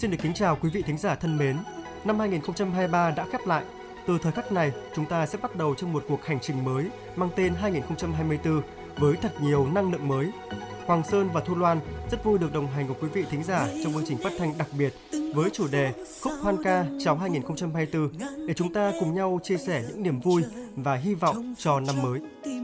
Xin được kính chào quý vị thính giả thân mến. Năm 2023 đã khép lại. Từ thời khắc này, chúng ta sẽ bắt đầu trong một cuộc hành trình mới mang tên 2024 với thật nhiều năng lượng mới. Hoàng Sơn và Thu Loan rất vui được đồng hành cùng quý vị thính giả trong chương trình phát thanh đặc biệt với chủ đề Khúc Hoan ca chào 2024 để chúng ta cùng nhau chia sẻ những niềm vui và hy vọng cho năm mới.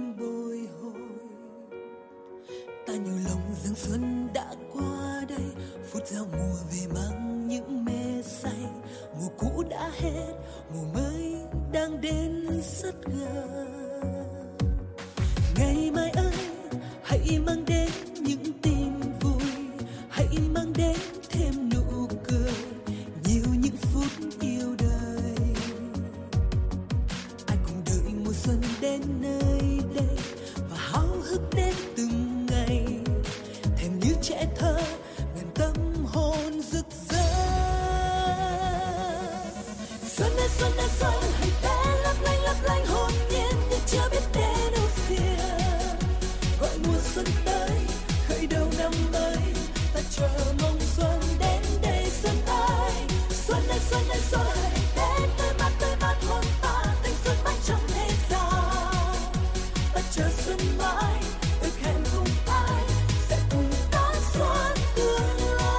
Ta nhiều lòng rằng xuân đã qua đây, phút giao mùa về mang những mê say. Mùa cũ đã hết, mùa mới đang đến rất gần. Ngày mai ơi, hãy mang đến những tin vui, hãy mang đến thêm nụ cười, nhiều những phút yêu đời. Ai cùng đợi mùa xuân đến nơi đây và háo hức đến từng ngày, thèm như trẻ thơ ngàn tâm hồn rực rỡ. Xuân ơi xuân ơi xuân, hãy bé lấp lánh hồn nhiên như chưa biết đến đâu phiền. Gọi mùa xuân tới, khởi đầu năm mới, ta chờ mong xuân đến đây xuân tới. Xuân ơi xuân hãy đến tươi mát hồn ta, thanh xuân mãi chẳng hề xa. Ta chờ xuân mãi, ước hẹn cùng ai sẽ cùng đón xuân tương lai.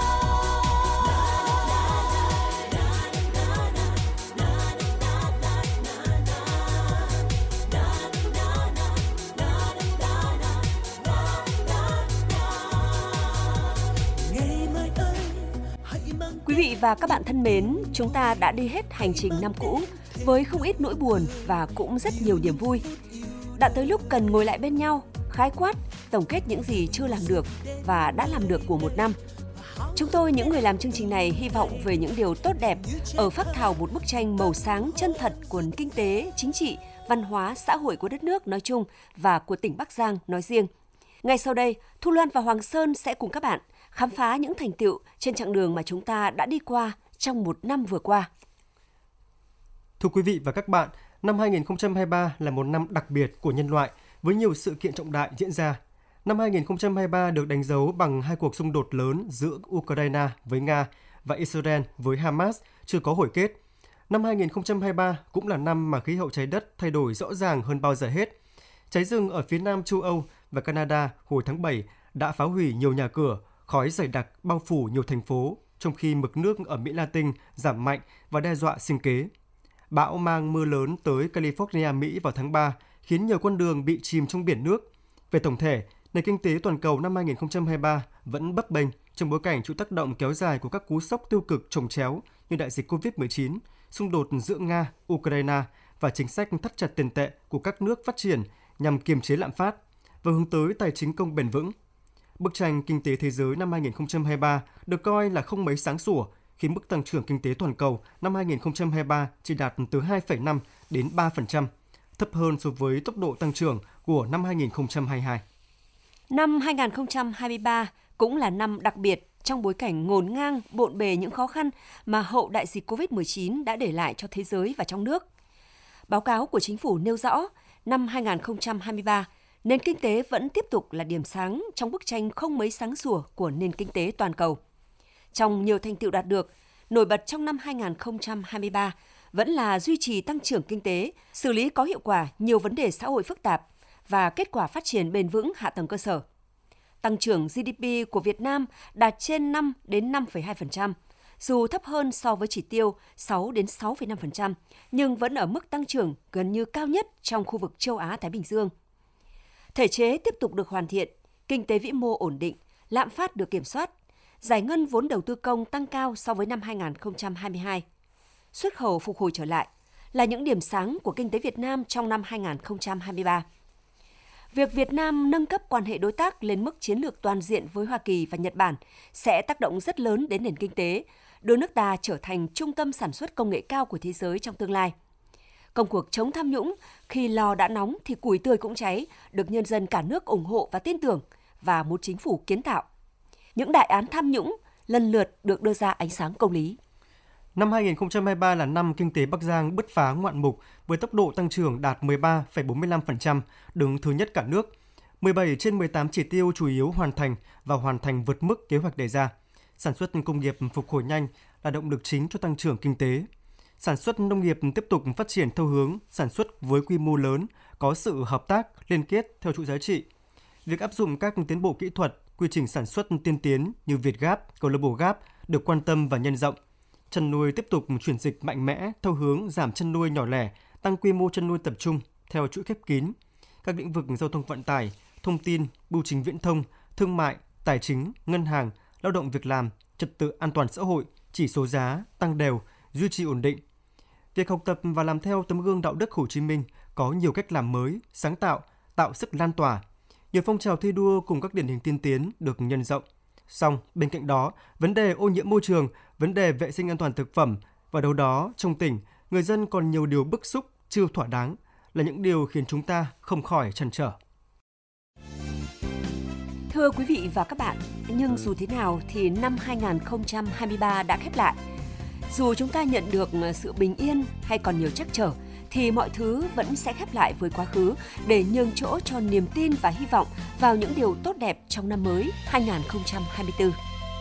Quý vị và các bạn thân mến, chúng ta đã đi hết hành trình năm cũ với không ít nỗi buồn và cũng rất nhiều niềm vui. Đã tới lúc cần ngồi lại bên nhau, khái quát, tổng kết những gì chưa làm được và đã làm được của một năm. Chúng tôi, những người làm chương trình này, hy vọng về những điều tốt đẹp ở phác thảo một bức tranh màu sáng chân thật của kinh tế, chính trị, văn hóa, xã hội của đất nước nói chung và của tỉnh Bắc Giang nói riêng. Ngay sau đây, Thu Loan và Hoàng Sơn sẽ cùng các bạn khám phá những thành tựu trên chặng đường mà chúng ta đã đi qua trong một năm vừa qua. Thưa quý vị và các bạn, năm 2023 là một năm đặc biệt của nhân loại với nhiều sự kiện trọng đại diễn ra. Năm 2023 được đánh dấu bằng hai cuộc xung đột lớn giữa Ukraine với Nga và Israel với Hamas chưa có hồi kết. Năm 2023 cũng là năm mà khí hậu trái đất thay đổi rõ ràng hơn bao giờ hết. Cháy rừng ở phía nam châu Âu và Canada hồi tháng 7 đã phá hủy nhiều nhà cửa, khói dày đặc bao phủ nhiều thành phố, trong khi mực nước ở Mỹ Latin giảm mạnh và đe dọa sinh kế. Bão mang mưa lớn tới California, Mỹ vào tháng 3 khiến nhiều con đường bị chìm trong biển nước. Về tổng thể, nền kinh tế toàn cầu năm 2023 vẫn bấp bênh trong bối cảnh chịu tác động kéo dài của các cú sốc tiêu cực chồng chéo như đại dịch Covid-19, xung đột giữa Nga, Ukraine và chính sách thắt chặt tiền tệ của các nước phát triển nhằm kiềm chế lạm phát và hướng tới tài chính công bền vững. Bức tranh kinh tế thế giới năm 2023 được coi là không mấy sáng sủa khi mức tăng trưởng kinh tế toàn cầu năm 2023 chỉ đạt từ 2,5 đến 3%, thấp hơn so với tốc độ tăng trưởng của năm 2022. Năm 2023 cũng là năm đặc biệt trong bối cảnh ngổn ngang bộn bề những khó khăn mà hậu đại dịch Covid-19 đã để lại cho thế giới và trong nước. Báo cáo của chính phủ nêu rõ, năm 2023, nền kinh tế vẫn tiếp tục là điểm sáng trong bức tranh không mấy sáng sủa của nền kinh tế toàn cầu. Trong nhiều thành tựu đạt được, nổi bật trong năm 2023 vẫn là duy trì tăng trưởng kinh tế, xử lý có hiệu quả nhiều vấn đề xã hội phức tạp và kết quả phát triển bền vững hạ tầng cơ sở. Tăng trưởng GDP của Việt Nam đạt trên 5 đến 5,2%, dù thấp hơn so với chỉ tiêu 6 đến 6,5%, nhưng vẫn ở mức tăng trưởng gần như cao nhất trong khu vực châu Á-Thái Bình Dương. Thể chế tiếp tục được hoàn thiện, kinh tế vĩ mô ổn định, lạm phát được kiểm soát, giải ngân vốn đầu tư công tăng cao so với năm 2022. Xuất khẩu phục hồi trở lại là những điểm sáng của kinh tế Việt Nam trong năm 2023. Việc Việt Nam nâng cấp quan hệ đối tác lên mức chiến lược toàn diện với Hoa Kỳ và Nhật Bản sẽ tác động rất lớn đến nền kinh tế, đưa nước ta trở thành trung tâm sản xuất công nghệ cao của thế giới trong tương lai. Công cuộc chống tham nhũng, khi lò đã nóng thì củi tươi cũng cháy, được nhân dân cả nước ủng hộ và tin tưởng, và một chính phủ kiến tạo. Những đại án tham nhũng lần lượt được đưa ra ánh sáng công lý. Năm 2023 là năm kinh tế Bắc Giang bứt phá ngoạn mục với tốc độ tăng trưởng đạt 13,45%, đứng thứ nhất cả nước. 17 trên 18 chỉ tiêu chủ yếu hoàn thành và hoàn thành vượt mức kế hoạch đề ra. Sản xuất công nghiệp phục hồi nhanh, là động lực chính cho tăng trưởng kinh tế. Sản xuất nông nghiệp tiếp tục phát triển theo hướng sản xuất với quy mô lớn, có sự hợp tác, liên kết theo chuỗi giá trị. Việc áp dụng các tiến bộ kỹ thuật, quy trình sản xuất tiên tiến như VietGAP, Global Gap được quan tâm và nhân rộng. Chăn nuôi tiếp tục chuyển dịch mạnh mẽ theo hướng giảm chăn nuôi nhỏ lẻ, tăng quy mô chăn nuôi tập trung theo chuỗi khép kín. Các lĩnh vực giao thông vận tải, thông tin, bưu chính viễn thông, thương mại, tài chính, ngân hàng, lao động việc làm, trật tự an toàn xã hội, chỉ số giá tăng đều, duy trì ổn định. Việc học tập và làm theo tấm gương đạo đức Hồ Chí Minh có nhiều cách làm mới, sáng tạo, tạo sức lan tỏa. Nhiều phong trào thi đua cùng các điển hình tiên tiến được nhân rộng. Song, bên cạnh đó, vấn đề ô nhiễm môi trường, vấn đề vệ sinh an toàn thực phẩm và đâu đó trong tỉnh, người dân còn nhiều điều bức xúc chưa thỏa đáng là những điều khiến chúng ta không khỏi trăn trở. Thưa quý vị và các bạn, nhưng dù thế nào thì năm 2023 đã khép lại. Dù chúng ta nhận được sự bình yên hay còn nhiều trắc trở, thì mọi thứ vẫn sẽ khép lại với quá khứ để nhường chỗ cho niềm tin và hy vọng vào những điều tốt đẹp trong năm mới 2024.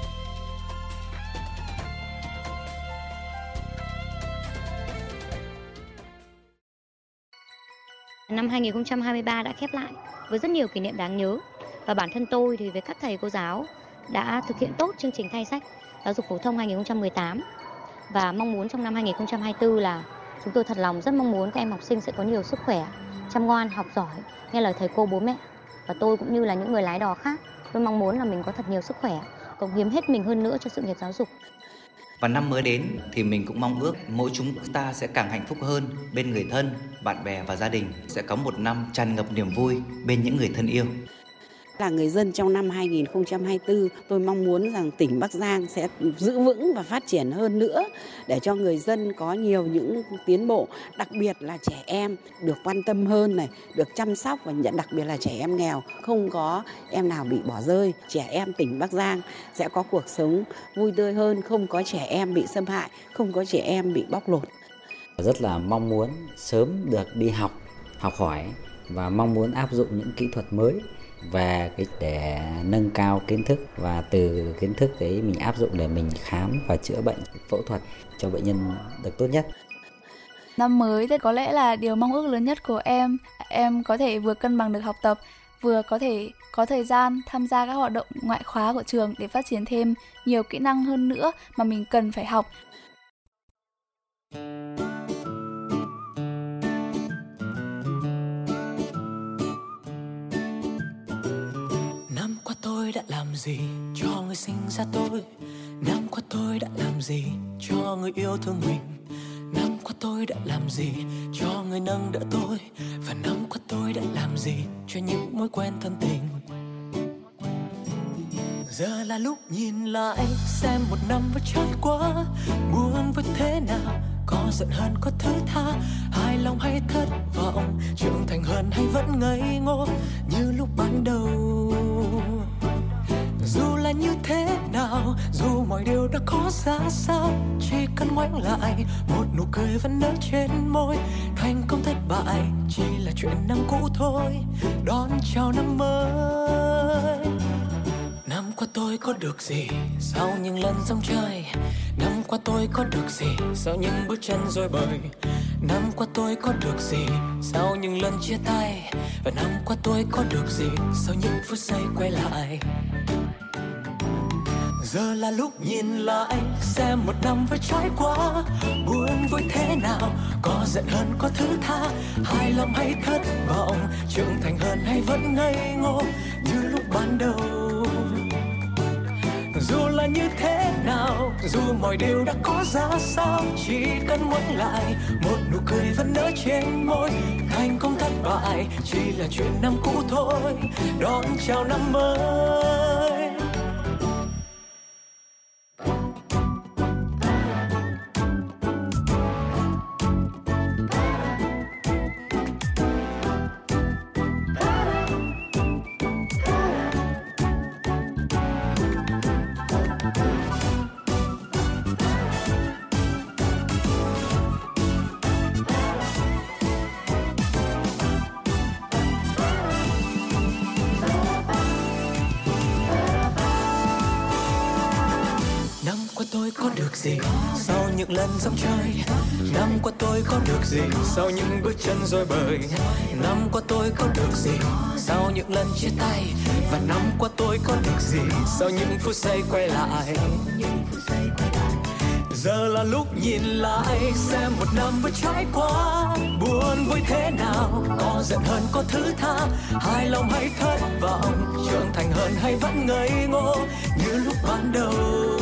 Năm 2023 đã khép lại với rất nhiều kỷ niệm đáng nhớ. Và bản thân tôi thì với các thầy cô giáo đã thực hiện tốt chương trình thay sách giáo dục phổ thông 2018. Và mong muốn trong năm 2024 là chúng tôi thật lòng rất mong muốn các em học sinh sẽ có nhiều sức khỏe, chăm ngoan, học giỏi, nghe lời thầy cô bố mẹ. Và tôi cũng như là những người lái đò khác, tôi mong muốn là mình có thật nhiều sức khỏe, cống hiến hết mình hơn nữa cho sự nghiệp giáo dục. Và năm mới đến thì mình cũng mong ước mỗi chúng ta sẽ càng hạnh phúc hơn bên người thân, bạn bè và gia đình, sẽ có một năm tràn ngập niềm vui bên những người thân yêu. Là người dân trong năm 2024, tôi mong muốn rằng tỉnh Bắc Giang sẽ giữ vững và phát triển hơn nữa để cho người dân có nhiều những tiến bộ, đặc biệt là trẻ em được quan tâm hơn này, được chăm sóc và đặc biệt là trẻ em nghèo, không có em nào bị bỏ rơi. Trẻ em tỉnh Bắc Giang sẽ có cuộc sống vui tươi hơn, không có trẻ em bị xâm hại, không có trẻ em bị bóc lột. Rất là mong muốn sớm được đi học hỏi và mong muốn áp dụng những kỹ thuật mới về để nâng cao kiến thức, và từ kiến thức đấy mình áp dụng để mình khám và chữa bệnh, phẫu thuật cho bệnh nhân được tốt nhất. Năm mới thì có lẽ là điều mong ước lớn nhất của em có thể vừa cân bằng được học tập, vừa có thể có thời gian tham gia các hoạt động ngoại khóa của trường để phát triển thêm nhiều kỹ năng hơn nữa mà mình cần phải học. Năm qua tôi đã làm gì cho người sinh ra tôi? Năm qua tôi đã làm gì cho người yêu thương mình? Năm qua tôi đã làm gì cho người nâng đỡ tôi? Và năm qua tôi đã làm gì cho những mối quen thân tình? Giờ là lúc nhìn lại xem một năm vừa trôi qua, buồn với thế nào, có giận hơn có thứ tha, hài lòng hay thất vọng, trưởng thành hơn hay vẫn ngây ngô như lúc ban đầu. Dù là như thế nào, dù mọi điều đã có ra sao, chỉ cần ngoảnh lại một nụ cười vẫn nở trên môi. Thành công thất bại chỉ là chuyện năm cũ thôi, đón chào năm mới. Năm qua tôi có được gì sau những lần sóng trời? Năm qua tôi có được gì sau những bước chân rối bời? Năm qua tôi có được gì sau những lần chia tay? Và năm qua tôi có được gì sau những phút giây quay lại? Giờ là lúc nhìn lại xem một năm vừa trải qua, buồn vui thế nào, có giận hơn có thứ tha, hài lòng hay thất vọng, trưởng thành hơn hay vẫn ngây ngô như lúc ban đầu. Dù là như thế nào, dù mọi điều đã có ra sao, chỉ cần ngoảnh lại một nụ cười vẫn nở trên môi. Thành công thất bại chỉ là chuyện năm cũ thôi, đón chào năm mới. gì sau những lần dòng chơi. Năm qua tôi có được gì sau những bước chân rối bời. Năm qua tôi có được gì sau những lần chia tay. Và năm qua tôi có được gì sau những phút giây quay lại. Giờ là lúc nhìn lại xem một năm vừa trải qua, buồn vui thế nào, có giận hơn có thứ tha, hài lòng hay thất vọng, trưởng thành hơn hay vẫn ngây ngô như lúc ban đầu.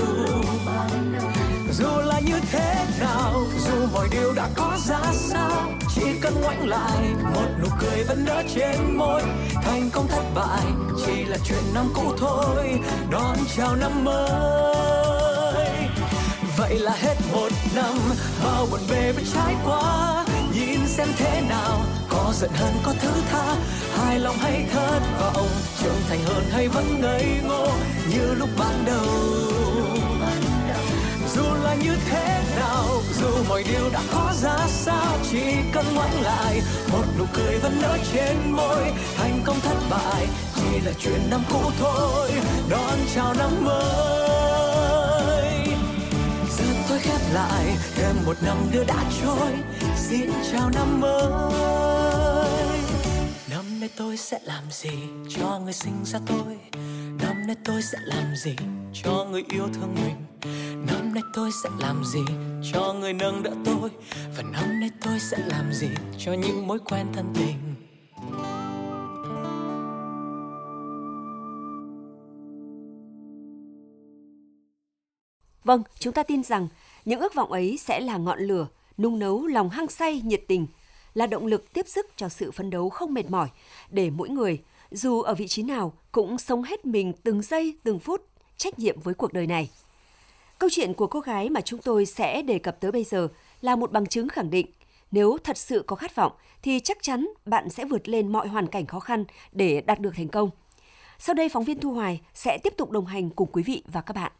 Dù là như thế nào, dù mọi điều đã có ra sao, chỉ cần ngoảnh lại một nụ cười vẫn nở trên môi. Thành công thất bại chỉ là chuyện năm cũ thôi, đón chào năm mới. Vậy là hết một năm, bao buồn bề vẫn trải qua. Nhìn xem thế nào, có giận hơn có thứ tha, hài lòng hay thất vọng, trưởng thành hơn hay vẫn ngây ngô như lúc ban đầu. Dù là như thế nào, dù mọi điều đã có ra sao, chỉ cần ngoảnh lại một nụ cười vẫn nở trên môi. Thành công thất bại chỉ là chuyện năm cũ thôi, đón chào năm mới. Giờ tôi khép lại thêm một năm nữa đã trôi, xin chào năm mới. Năm nay tôi sẽ làm gì cho người sinh ra tôi? Năm nay tôi sẽ làm gì cho người yêu thương mình? Năm nay tôi sẽ làm gì cho người nâng đỡ tôi? Và năm nay tôi sẽ làm gì cho những mối quen thân tình? Vâng, chúng ta tin rằng những ước vọng ấy sẽ là ngọn lửa, nung nấu lòng hăng say nhiệt tình, là động lực tiếp sức cho sự phấn đấu không mệt mỏi, để mỗi người, dù ở vị trí nào, cũng sống hết mình từng giây, từng phút, trách nhiệm với cuộc đời này. Câu chuyện của cô gái mà chúng tôi sẽ đề cập tới bây giờ là một bằng chứng khẳng định, nếu thật sự có khát vọng thì chắc chắn bạn sẽ vượt lên mọi hoàn cảnh khó khăn để đạt được thành công. Sau đây, phóng viên Thu Hoài sẽ tiếp tục đồng hành cùng quý vị và các bạn.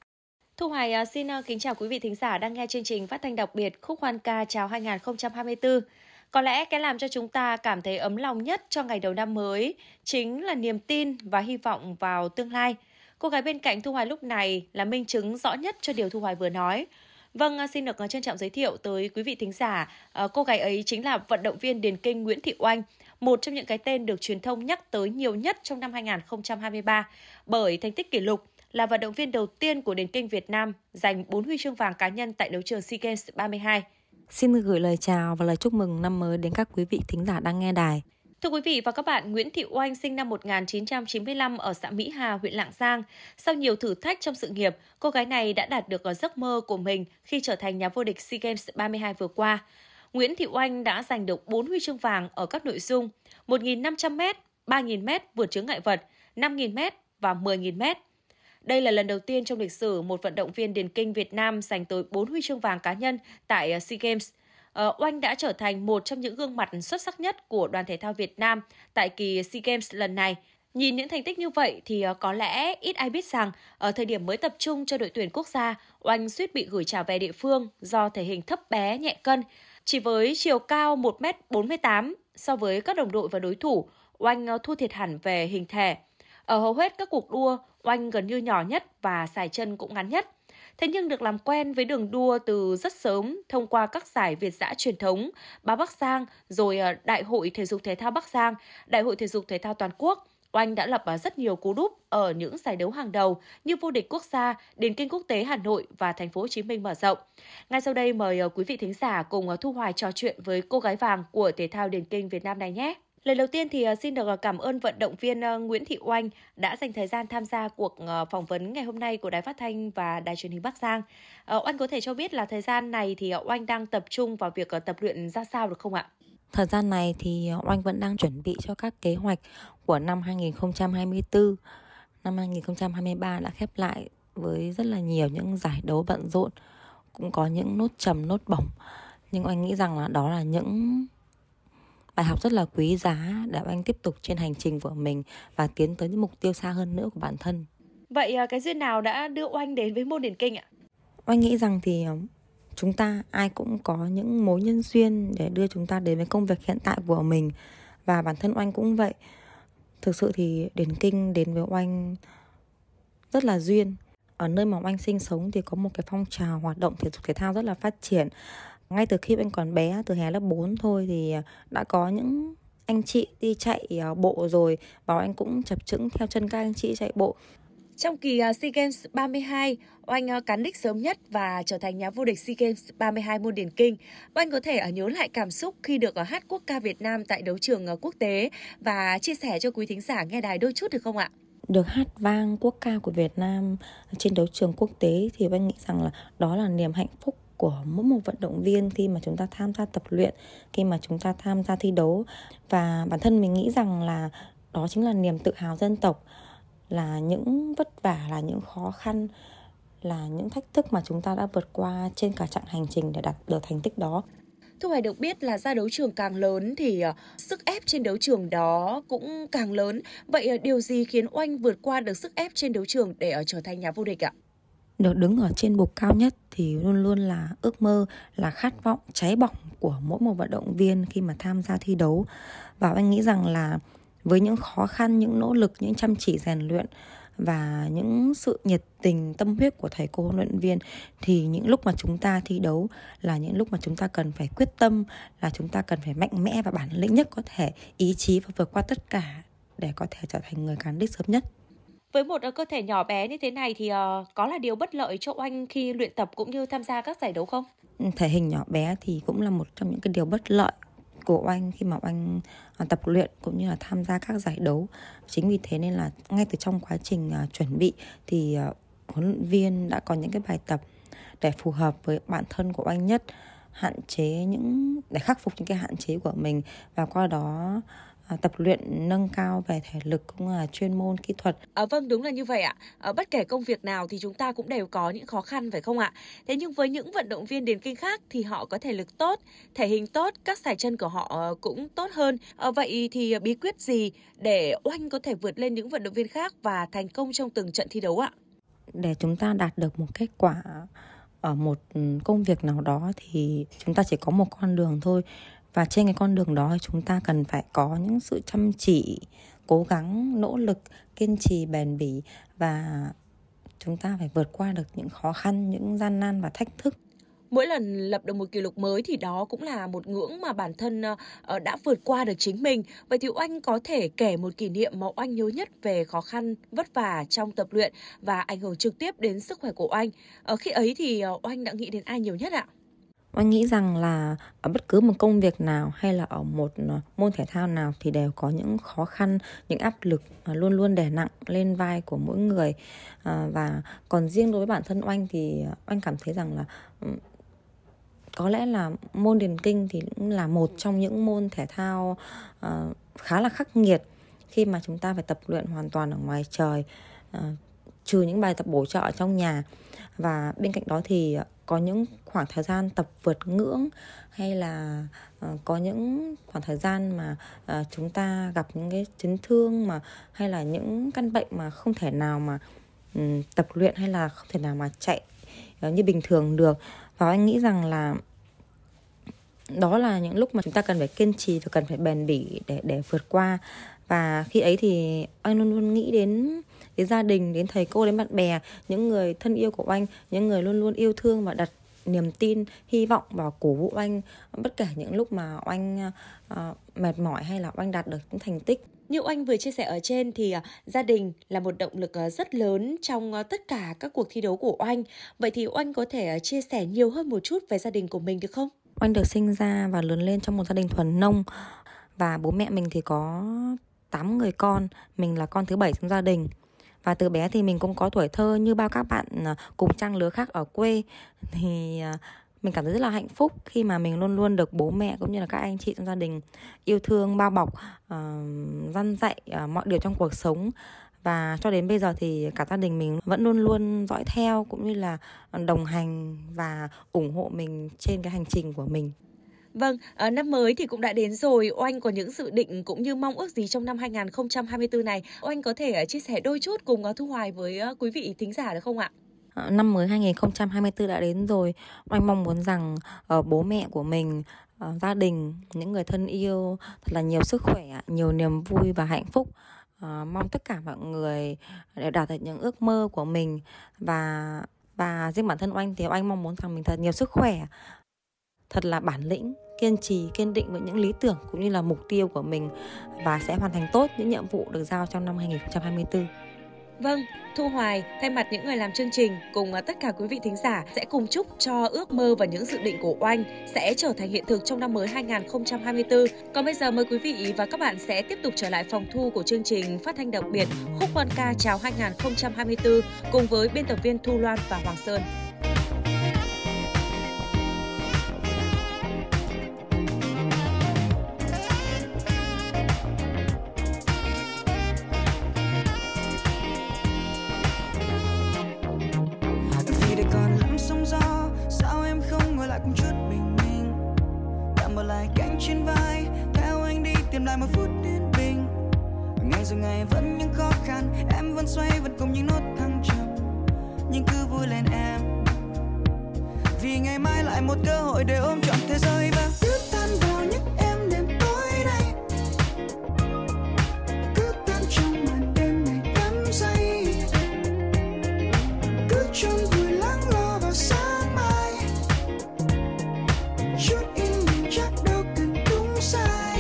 Thu Hoài xin kính chào quý vị thính giả đang nghe chương trình phát thanh đặc biệt Khúc Hoan ca chào 2024. Có lẽ cái làm cho chúng ta cảm thấy ấm lòng nhất cho ngày đầu năm mới chính là niềm tin và hy vọng vào tương lai. Cô gái bên cạnh Thu Hoài lúc này là minh chứng rõ nhất cho điều Thu Hoài vừa nói. Vâng, xin được trân trọng giới thiệu tới quý vị thính giả, cô gái ấy chính là vận động viên điền kinh Nguyễn Thị Oanh, một trong những cái tên được truyền thông nhắc tới nhiều nhất trong năm 2023 bởi thành tích kỷ lục là vận động viên đầu tiên của điền kinh Việt Nam giành 4 huy chương vàng cá nhân tại đấu trường SEA Games 32. Xin gửi lời chào và lời chúc mừng năm mới đến các quý vị thính giả đang nghe đài. Thưa quý vị và các bạn, Nguyễn Thị Oanh sinh năm 1995 ở xã Mỹ Hà, huyện Lạng Giang. Sau nhiều thử thách trong sự nghiệp, cô gái này đã đạt được giấc mơ của mình khi trở thành nhà vô địch SEA Games 32 vừa qua. Nguyễn Thị Oanh đã giành được 4 huy chương vàng ở các nội dung 1.500m, 3.000m vượt chướng ngại vật, 5.000m và 10.000m. Đây là lần đầu tiên trong lịch sử một vận động viên điền kinh Việt Nam giành tới 4 huy chương vàng cá nhân tại SEA Games. Oanh đã trở thành một trong những gương mặt xuất sắc nhất của đoàn thể thao Việt Nam tại kỳ SEA Games lần này. Nhìn những thành tích như vậy thì có lẽ ít ai biết rằng ở thời điểm mới tập trung cho đội tuyển quốc gia, Oanh suýt bị gửi trả về địa phương do thể hình thấp bé nhẹ cân. Chỉ với chiều cao 1m48 so với các đồng đội và đối thủ, Oanh thua thiệt hẳn về hình thể. Ở hầu hết các cuộc đua, Oanh gần như nhỏ nhất và sải chân cũng ngắn nhất. Thế nhưng được làm quen với đường đua từ rất sớm thông qua các giải Việt dã truyền thống, Báo Bắc Giang, rồi Đại hội Thể dục Thể thao Bắc Giang, Đại hội Thể dục Thể thao Toàn quốc. Oanh đã lập rất nhiều cú đúp ở những giải đấu hàng đầu như vô địch quốc gia, điền kinh quốc tế Hà Nội và Thành phố Hồ Chí Minh mở rộng. Ngay sau đây mời quý vị thính giả cùng Thu Hoài trò chuyện với cô gái vàng của thể thao điền kinh Việt Nam này nhé. Lời đầu tiên thì xin được cảm ơn vận động viên Nguyễn Thị Oanh đã dành thời gian tham gia cuộc phỏng vấn ngày hôm nay của Đài Phát thanh và Đài Truyền hình Bắc Giang. Oanh có thể cho biết là thời gian này thì Oanh đang tập trung vào việc tập luyện ra sao được không ạ? Thời gian này thì Oanh vẫn đang chuẩn bị cho các kế hoạch của năm 2024. Năm 2023 đã khép lại với rất là nhiều những giải đấu bận rộn, cũng có những nốt trầm, nốt bổng. Nhưng Oanh nghĩ rằng là đó là những bài học rất là quý giá để Oanh tiếp tục trên hành trình của mình và tiến tới những mục tiêu xa hơn nữa của bản thân. Vậy cái duyên nào đã đưa Oanh đến với môn điền kinh ạ? Oanh nghĩ rằng thì chúng ta ai cũng có những mối nhân duyên để đưa chúng ta đến với công việc hiện tại của mình. Và bản thân Oanh cũng vậy. Thực sự thì điền kinh đến với Oanh rất là duyên. Ở nơi mà Oanh sinh sống thì có một cái phong trào hoạt động thể dục thể thao rất là phát triển. Ngay từ khi Oanh còn bé, từ hè lớp 4 thôi thì đã có những anh chị đi chạy bộ rồi, và Oanh cũng chập chững theo chân các anh chị chạy bộ. Trong kỳ SEA Games 32, Oanh cán đích sớm nhất và trở thành nhà vô địch SEA Games 32 môn điền kinh. Oanh có thể nhớ lại cảm xúc khi được hát quốc ca Việt Nam tại đấu trường quốc tế và chia sẻ cho quý thính giả nghe đài đôi chút được không ạ? Được hát vang quốc ca của Việt Nam trên đấu trường quốc tế thì Oanh nghĩ rằng là đó là niềm hạnh phúc của mỗi một vận động viên khi mà chúng ta tham gia tập luyện, khi mà chúng ta tham gia thi đấu. Và bản thân mình nghĩ rằng là đó chính là niềm tự hào dân tộc, là những vất vả, là những khó khăn, là những thách thức mà chúng ta đã vượt qua trên cả chặng hành trình để đạt được thành tích đó. Thu Hoài được biết là ra đấu trường càng lớn thì sức ép trên đấu trường đó cũng càng lớn. Vậy điều gì khiến Oanh vượt qua được sức ép trên đấu trường để trở thành nhà vô địch ạ? Được đứng ở trên bục cao nhất thì luôn luôn là ước mơ, là khát vọng cháy bỏng của mỗi một vận động viên khi mà tham gia thi đấu. Và Oanh nghĩ rằng là với những khó khăn, những nỗ lực, những chăm chỉ rèn luyện và những sự nhiệt tình, tâm huyết của thầy cô huấn luyện viên thì những lúc mà chúng ta thi đấu là những lúc mà chúng ta cần phải quyết tâm, là chúng ta cần phải mạnh mẽ và bản lĩnh nhất có thể, ý chí và vượt qua tất cả để có thể trở thành người cán đích sớm nhất. Với một cơ thể nhỏ bé như thế này thì có là điều bất lợi cho Oanh khi luyện tập cũng như tham gia các giải đấu không? Thể hình nhỏ bé thì cũng là một trong những cái điều bất lợi của Oanh khi mà Oanh tập luyện cũng như là tham gia các giải đấu. Chính vì thế nên là ngay từ trong quá trình chuẩn bị thì huấn luyện viên đã có những cái bài tập để phù hợp với bản thân của Oanh nhất, để khắc phục những cái hạn chế của mình, và qua đó tập luyện nâng cao về thể lực cũng là chuyên môn kỹ thuật. Vâng, đúng là như vậy ạ. Bất kể công việc nào thì chúng ta cũng đều có những khó khăn phải không ạ? Thế nhưng với những vận động viên điền kinh khác thì họ có thể lực tốt, thể hình tốt, các sải chân của họ cũng tốt hơn. Vậy thì bí quyết gì để Oanh có thể vượt lên những vận động viên khác và thành công trong từng trận thi đấu ạ? Để chúng ta đạt được một kết quả ở một công việc nào đó thì chúng ta chỉ có một con đường thôi. Và trên cái con đường đó chúng ta cần phải có những sự chăm chỉ, cố gắng, nỗ lực, kiên trì, bền bỉ, và chúng ta phải vượt qua được những khó khăn, những gian nan và thách thức. Mỗi lần lập được một kỷ lục mới thì đó cũng là một ngưỡng mà bản thân đã vượt qua được chính mình. Vậy thì Oanh có thể kể một kỷ niệm mà Oanh nhớ nhất về khó khăn, vất vả trong tập luyện và ảnh hưởng trực tiếp đến sức khỏe của Oanh. Khi ấy thì Oanh đã nghĩ đến ai nhiều nhất ạ? Oanh nghĩ rằng là ở bất cứ một công việc nào hay là ở một môn thể thao nào thì đều có những khó khăn, những áp lực luôn luôn đè nặng lên vai của mỗi người. Và còn riêng đối với bản thân Oanh thì Oanh cảm thấy rằng là có lẽ là môn điền kinh thì cũng là một trong những môn thể thao khá là khắc nghiệt khi mà chúng ta phải tập luyện hoàn toàn ở ngoài trời, trừ những bài tập bổ trợ ở trong nhà. Và bên cạnh đó thì có những khoảng thời gian tập vượt ngưỡng, hay là có những khoảng thời gian mà chúng ta gặp những cái chấn thương hay là những căn bệnh mà không thể nào mà tập luyện hay là không thể nào mà chạy như bình thường được. Và anh nghĩ rằng là đó là những lúc mà chúng ta cần phải kiên trì và cần phải bền bỉ để vượt qua. Và khi ấy thì anh luôn luôn nghĩ đến gia đình, đến thầy cô, đến bạn bè, những người thân yêu của anh, những người luôn luôn yêu thương và đặt niềm tin, hy vọng và cổ vũ anh bất kể những lúc mà anh mệt mỏi hay là anh đạt được những thành tích. Như Oanh vừa chia sẻ ở trên thì gia đình là một động lực rất lớn trong tất cả các cuộc thi đấu của Oanh. Vậy thì Oanh có thể chia sẻ nhiều hơn một chút về gia đình của mình được không? Oanh được sinh ra và lớn lên trong một gia đình thuần nông, và bố mẹ mình thì có 8 người con, mình là con thứ 7 trong gia đình. Và từ bé thì mình cũng có tuổi thơ như bao các bạn cùng trang lứa khác ở quê. Thì mình cảm thấy rất là hạnh phúc khi mà mình luôn luôn được bố mẹ cũng như là các anh chị trong gia đình yêu thương, bao bọc, răn dạy mọi điều trong cuộc sống. Và cho đến bây giờ thì cả gia đình mình vẫn luôn luôn dõi theo cũng như là đồng hành và ủng hộ mình trên cái hành trình của mình. Vâng, năm mới thì cũng đã đến rồi. Oanh có những dự định cũng như mong ước gì trong năm 2024 này? Oanh có thể chia sẻ đôi chút cùng Thu Hoài với quý vị thính giả được không ạ? Năm mới 2024 đã đến rồi. Oanh mong muốn rằng bố mẹ của mình, gia đình, những người thân yêu thật là nhiều sức khỏe, nhiều niềm vui và hạnh phúc. Mong tất cả mọi người đều đạt được những ước mơ của mình. Và riêng bản thân Oanh thì Oanh mong muốn rằng mình thật nhiều sức khỏe, thật là bản lĩnh, kiên trì, kiên định với những lý tưởng cũng như là mục tiêu của mình, và sẽ hoàn thành tốt những nhiệm vụ được giao trong năm 2024. Vâng, Thu Hoài thay mặt những người làm chương trình cùng tất cả quý vị thính giả sẽ cùng chúc cho ước mơ và những dự định của Oanh sẽ trở thành hiện thực trong năm mới 2024. Còn bây giờ mời quý vị và các bạn sẽ tiếp tục trở lại phòng thu của chương trình phát thanh đặc biệt Khúc Quân ca chào 2024 cùng với biên tập viên Thu Loan và Hoàng Sơn. Cũng chút bình minh, tạm bỏ lại cánh trên vai, theo anh đi tìm lại một phút yên bình. Ngày rồi ngày vẫn những khó khăn, em vẫn xoay vẫn cùng những nốt thăng trầm, nhưng cứ vui lên em, vì ngày mai lại một cơ hội để ôm trọn thế giới và cứ tan vào những em đêm tối nay, cứ tan trong màn đêm này đắm say, cứ chôn vùi lắng lo vào sáng mai. Chút yên bình chắc đâu cần đúng sai.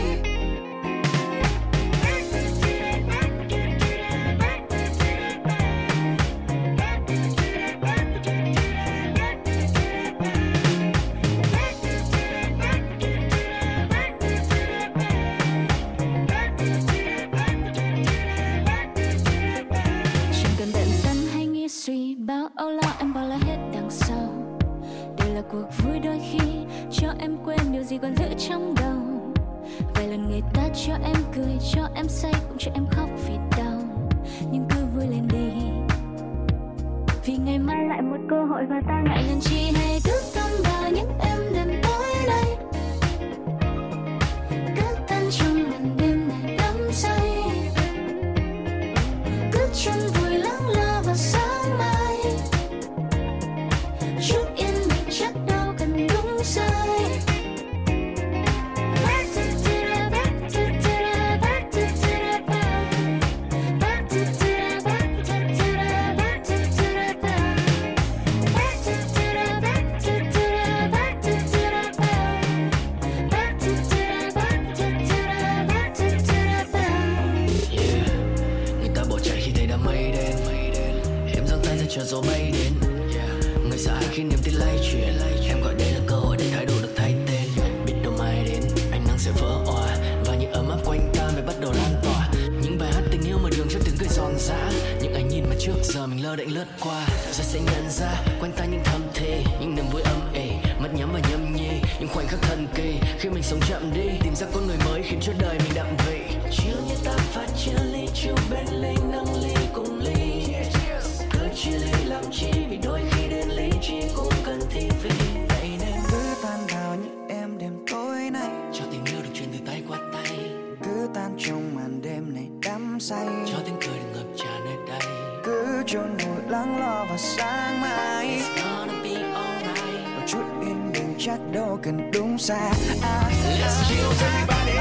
Chẳng cần bận tâm hay nghĩ suy, bao âu lo em bỏ lại hết đằng sau. Đây là cuộc vui đôi khi cho em quên điều gì còn giữ trong đầu. Vài lần người ta cho em cười, cho em say, cũng cho em khóc vì đau. Nhưng cứ vui lên đi, vì ngày mai lại một cơ hội và ta ngại ngần chi hay cứ tâm vào những em đêm tối đây, cứ tan trong màn đêm này đắm say, cứ chôn vùi lắng lo vào sáng mai. Chút yên bình chắc đâu cần đúng sai. Chờ gió bay đến, người sợ hãi khi niềm tin lay chuyển. Em gọi đây là cơ hội để thái độ được thay tên. Biết đâu mai đến ánh nắng sẽ vỡ òa và những ấm áp quanh ta mới bắt đầu lan tỏa. Những bài hát tình yêu mà đường cho tiếng cười giòn giã, những ánh nhìn mà trước giờ mình lơ đễnh lướt qua. Rồi sẽ nhận ra quanh ta những thầm thề, những niềm vui âm ỉ, mắt nhắm và nhâm nhi, những khoảnh khắc thần kỳ khi mình sống chậm đi, tìm ra con người mới khiến cho đời mình đậm vị. Chiều như ta phát chia ly, chiều bên ly nâng ly cùng ly. Chia ly làm chi, vì đôi khi đến lý trí cũng cần thi vị. Vậy nên cứ tan vào những em đêm tối nay, cho tình yêu được truyền từ tay qua tay. Cứ tan trong màn đêm này đắm say, cho tiếng cười được ngập tràn nơi đây. Cứ chôn vùi lắng lo vào sáng mai. It's gonna be alright. Một chút yên bình chắc đâu cần đúng sai. Let's chill everybody.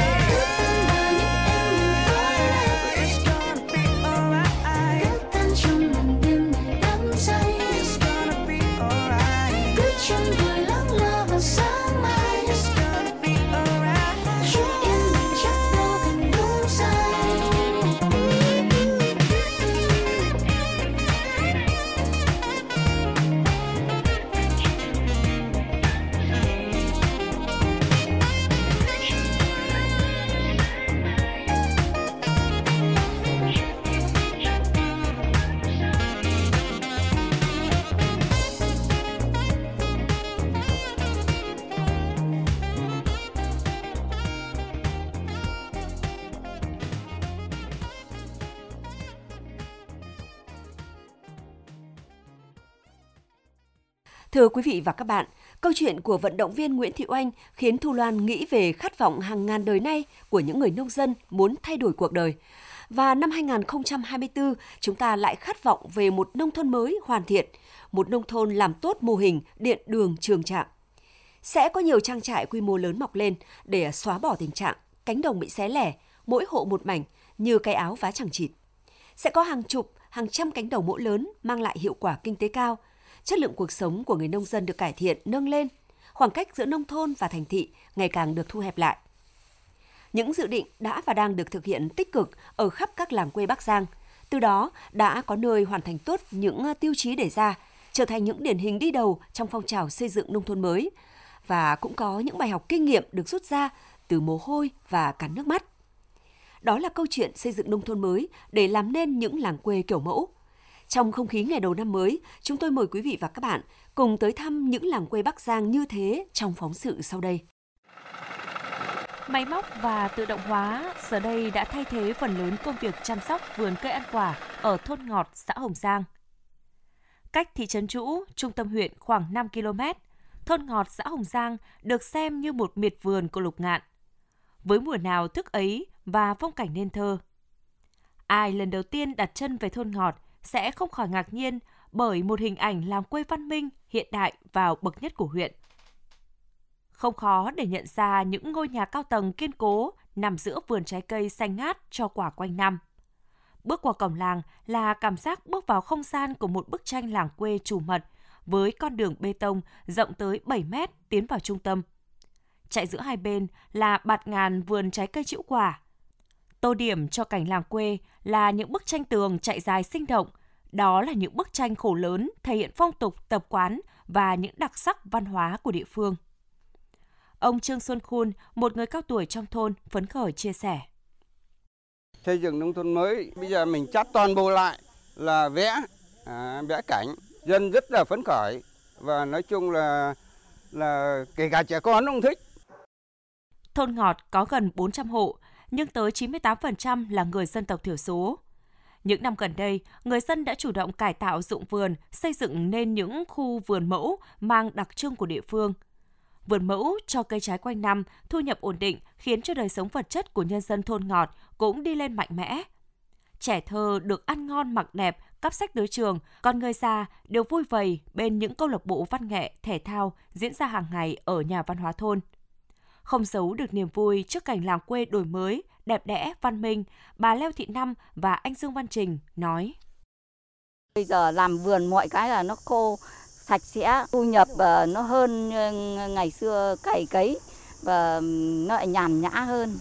Thưa quý vị và các bạn, câu chuyện của vận động viên Nguyễn Thị Oanh khiến Thu Loan nghĩ về khát vọng hàng ngàn đời nay của những người nông dân muốn thay đổi cuộc đời. Và năm 2024, chúng ta lại khát vọng về một nông thôn mới hoàn thiện, một nông thôn làm tốt mô hình điện đường trường trạm. Sẽ có nhiều trang trại quy mô lớn mọc lên để xóa bỏ tình trạng cánh đồng bị xé lẻ, mỗi hộ một mảnh, như cái áo vá chẳng chịt. Sẽ có hàng chục, hàng trăm cánh đồng mẫu lớn mang lại hiệu quả kinh tế cao, chất lượng cuộc sống của người nông dân được cải thiện, nâng lên, khoảng cách giữa nông thôn và thành thị ngày càng được thu hẹp lại. Những dự định đã và đang được thực hiện tích cực ở khắp các làng quê Bắc Giang. Từ đó đã có nơi hoàn thành tốt những tiêu chí đề ra, trở thành những điển hình đi đầu trong phong trào xây dựng nông thôn mới. Và cũng có những bài học kinh nghiệm được rút ra từ mồ hôi và cả nước mắt. Đó là câu chuyện xây dựng nông thôn mới để làm nên những làng quê kiểu mẫu. Trong không khí ngày đầu năm mới, chúng tôi mời quý vị và các bạn cùng tới thăm những làng quê Bắc Giang như thế trong phóng sự sau đây. Máy móc và tự động hóa giờ đây đã thay thế phần lớn công việc chăm sóc vườn cây ăn quả ở thôn Ngọt, xã Hồng Giang. Cách thị trấn Trũ, trung tâm huyện khoảng 5 km, thôn Ngọt, xã Hồng Giang được xem như một miệt vườn của Lục Ngạn. Với mùa nào thức ấy và phong cảnh nên thơ. Ai lần đầu tiên đặt chân về thôn Ngọt sẽ không khỏi ngạc nhiên bởi một hình ảnh làng quê văn minh, hiện đại vào bậc nhất của huyện. Không khó để nhận ra những ngôi nhà cao tầng kiên cố nằm giữa vườn trái cây xanh ngát cho quả quanh năm. Bước qua cổng làng là cảm giác bước vào không gian của một bức tranh làng quê trù mật với con đường bê tông rộng tới 7 mét tiến vào trung tâm. Chạy giữa hai bên là bạt ngàn vườn trái cây trĩu quả. Tô điểm cho cảnh làng quê là những bức tranh tường chạy dài sinh động. Đó là những bức tranh khổ lớn thể hiện phong tục, tập quán và những đặc sắc văn hóa của địa phương. Ông Trương Xuân Khun, một người cao tuổi trong thôn, phấn khởi chia sẻ. Xây dựng nông thôn mới, bây giờ mình chắt toàn bộ lại là vẽ cảnh. Dân rất là phấn khởi và nói chung là kể cả trẻ con cũng thích. Thôn Ngọt có gần 400 hộ, nhưng tới 98% là người dân tộc thiểu số. Những năm gần đây, người dân đã chủ động cải tạo ruộng vườn, xây dựng nên những khu vườn mẫu mang đặc trưng của địa phương. Vườn mẫu cho cây trái quanh năm, thu nhập ổn định khiến cho đời sống vật chất của nhân dân thôn Ngọt cũng đi lên mạnh mẽ. Trẻ thơ được ăn ngon mặc đẹp, cắp sách tới trường, còn người già đều vui vầy bên những câu lạc bộ văn nghệ, thể thao diễn ra hàng ngày ở nhà văn hóa thôn. Không giấu được niềm vui trước cảnh làng quê đổi mới, đẹp đẽ, văn minh, bà Leo Thị Năm và anh Dương Văn Trình nói. Bây giờ làm vườn mọi cái là nó khô, sạch sẽ, thu nhập nó hơn ngày xưa cày cấy và nó lại nhàn nhã hơn.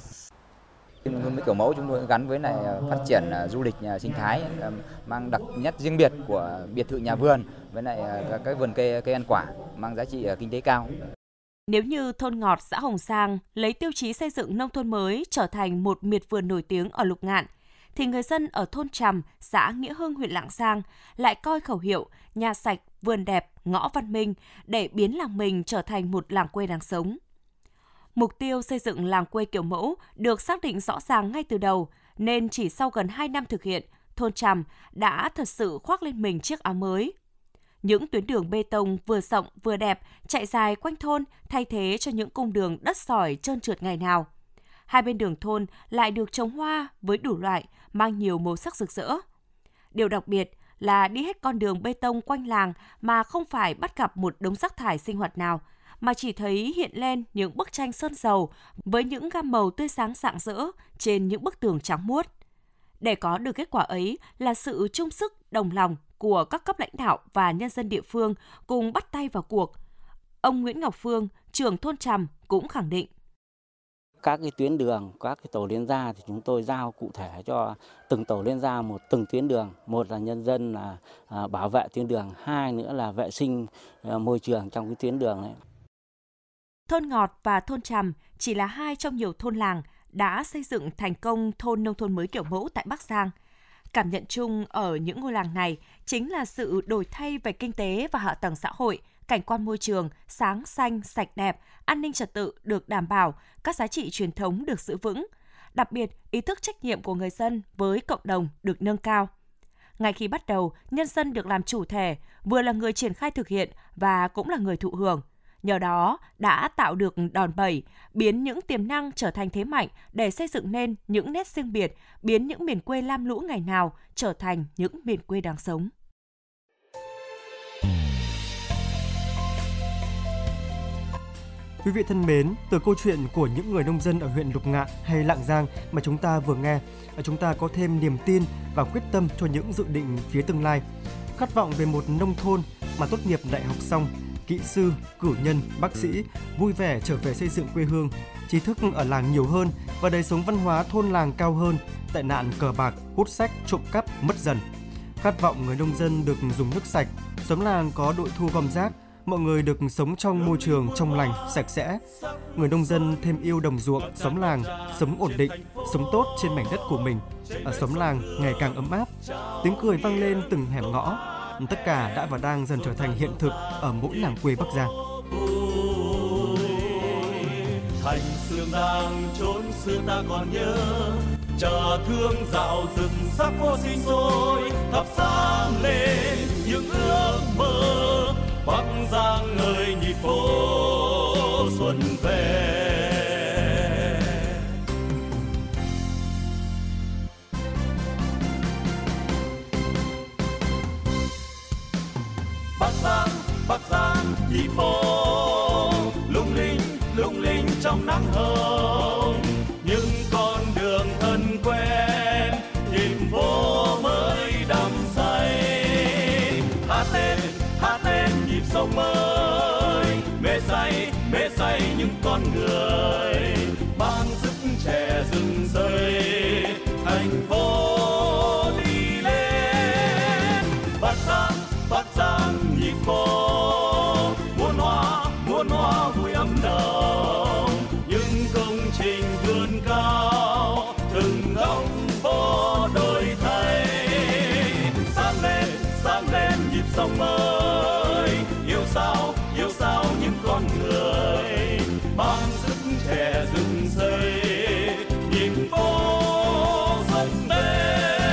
Với kiểu mẫu chúng tôi gắn với lại phát triển du lịch sinh thái mang đặc nét riêng biệt của biệt thự nhà vườn với lại các vườn cây ăn quả mang giá trị kinh tế cao. Nếu như thôn Ngọt, xã Hồng Giang lấy tiêu chí xây dựng nông thôn mới trở thành một miệt vườn nổi tiếng ở Lục Ngạn, thì người dân ở thôn Trầm, xã Nghĩa Hưng, huyện Lạng Giang lại coi khẩu hiệu nhà sạch, vườn đẹp, ngõ văn minh để biến làng mình trở thành một làng quê đáng sống. Mục tiêu xây dựng làng quê kiểu mẫu được xác định rõ ràng ngay từ đầu, nên chỉ sau gần 2 năm thực hiện, thôn Trầm đã thật sự khoác lên mình chiếc áo mới. Những tuyến đường bê tông vừa rộng vừa đẹp chạy dài quanh thôn thay thế cho những cung đường đất sỏi trơn trượt ngày nào. Hai bên đường thôn lại được trồng hoa với đủ loại, mang nhiều màu sắc rực rỡ. Điều đặc biệt là đi hết con đường bê tông quanh làng mà không phải bắt gặp một đống rác thải sinh hoạt nào, mà chỉ thấy hiện lên những bức tranh sơn dầu với những gam màu tươi sáng rạng rỡ trên những bức tường trắng muốt. Để có được kết quả ấy là sự chung sức, đồng lòng của các cấp lãnh đạo và nhân dân địa phương cùng bắt tay vào cuộc. Ông Nguyễn Ngọc Phương, trưởng thôn Trầm cũng khẳng định. Các cái tuyến đường, các cái tổ liên gia thì chúng tôi giao cụ thể cho từng tổ liên gia từng tuyến đường. Một là nhân dân là bảo vệ tuyến đường, hai nữa là vệ sinh môi trường trong cái tuyến đường này. Thôn Ngọt và thôn Trầm chỉ là hai trong nhiều thôn làng đã xây dựng thành công thôn nông thôn mới kiểu mẫu tại Bắc Giang. Cảm nhận chung ở những ngôi làng này chính là sự đổi thay về kinh tế và hạ tầng xã hội, cảnh quan môi trường, sáng xanh, sạch đẹp, an ninh trật tự được đảm bảo, các giá trị truyền thống được giữ vững. Đặc biệt, ý thức trách nhiệm của người dân với cộng đồng được nâng cao. Ngay khi bắt đầu, nhân dân được làm chủ thể, vừa là người triển khai thực hiện và cũng là người thụ hưởng. Nhờ đó đã tạo được đòn bẩy, biến những tiềm năng trở thành thế mạnh để xây dựng nên những nét riêng biệt, biến những miền quê lam lũ ngày nào trở thành những miền quê đáng sống. Quý vị thân mến, từ câu chuyện của những người nông dân ở huyện Lục Ngạn hay Lạng Giang mà chúng ta vừa nghe, chúng ta có thêm niềm tin và quyết tâm cho những dự định phía tương lai. Khát vọng về một nông thôn mà tốt nghiệp đại học xong, kỹ sư, cử nhân, bác sĩ vui vẻ trở về xây dựng quê hương, trí thức ở làng nhiều hơn và đời sống văn hóa thôn làng cao hơn, tệ nạn cờ bạc, hút sách, trộm cắp mất dần. Khát vọng người nông dân được dùng nước sạch, xóm làng có đội thu gom rác, mọi người được sống trong môi trường trong lành, sạch sẽ. Người nông dân thêm yêu đồng ruộng, xóm làng, sống ổn định, sống tốt trên mảnh đất của mình. Ở xóm làng ngày càng ấm áp, tiếng cười vang lên từng hẻm ngõ. Tất cả đã và đang dần trở thành hiện thực ở mỗi làng quê Bắc Giang. Thành Sương Giang chốn xưa ta còn nhớ, chợ thương dạo rừng sắc phố sinh sôi, thắp sáng lên những ước mơ. Bắc Giang ơi nhịp phố xuân về. Bắc Giang nhịp phố lung linh trong nắng hồng, những con đường thân quen nhịp phố mới đắm say. Hát lên nhịp sống mới, mê say những con người mang sức trẻ rừng rơi, thành phố đi lên. Bắc Giang nhịp phố muôn hoa vui ấm nồng, những công trình vươn cao từng góc phố đổi thay. Sáng lên nhịp sống mới, yêu sao những con người mang sức trẻ rừng rơi, nhịp phố xuân về.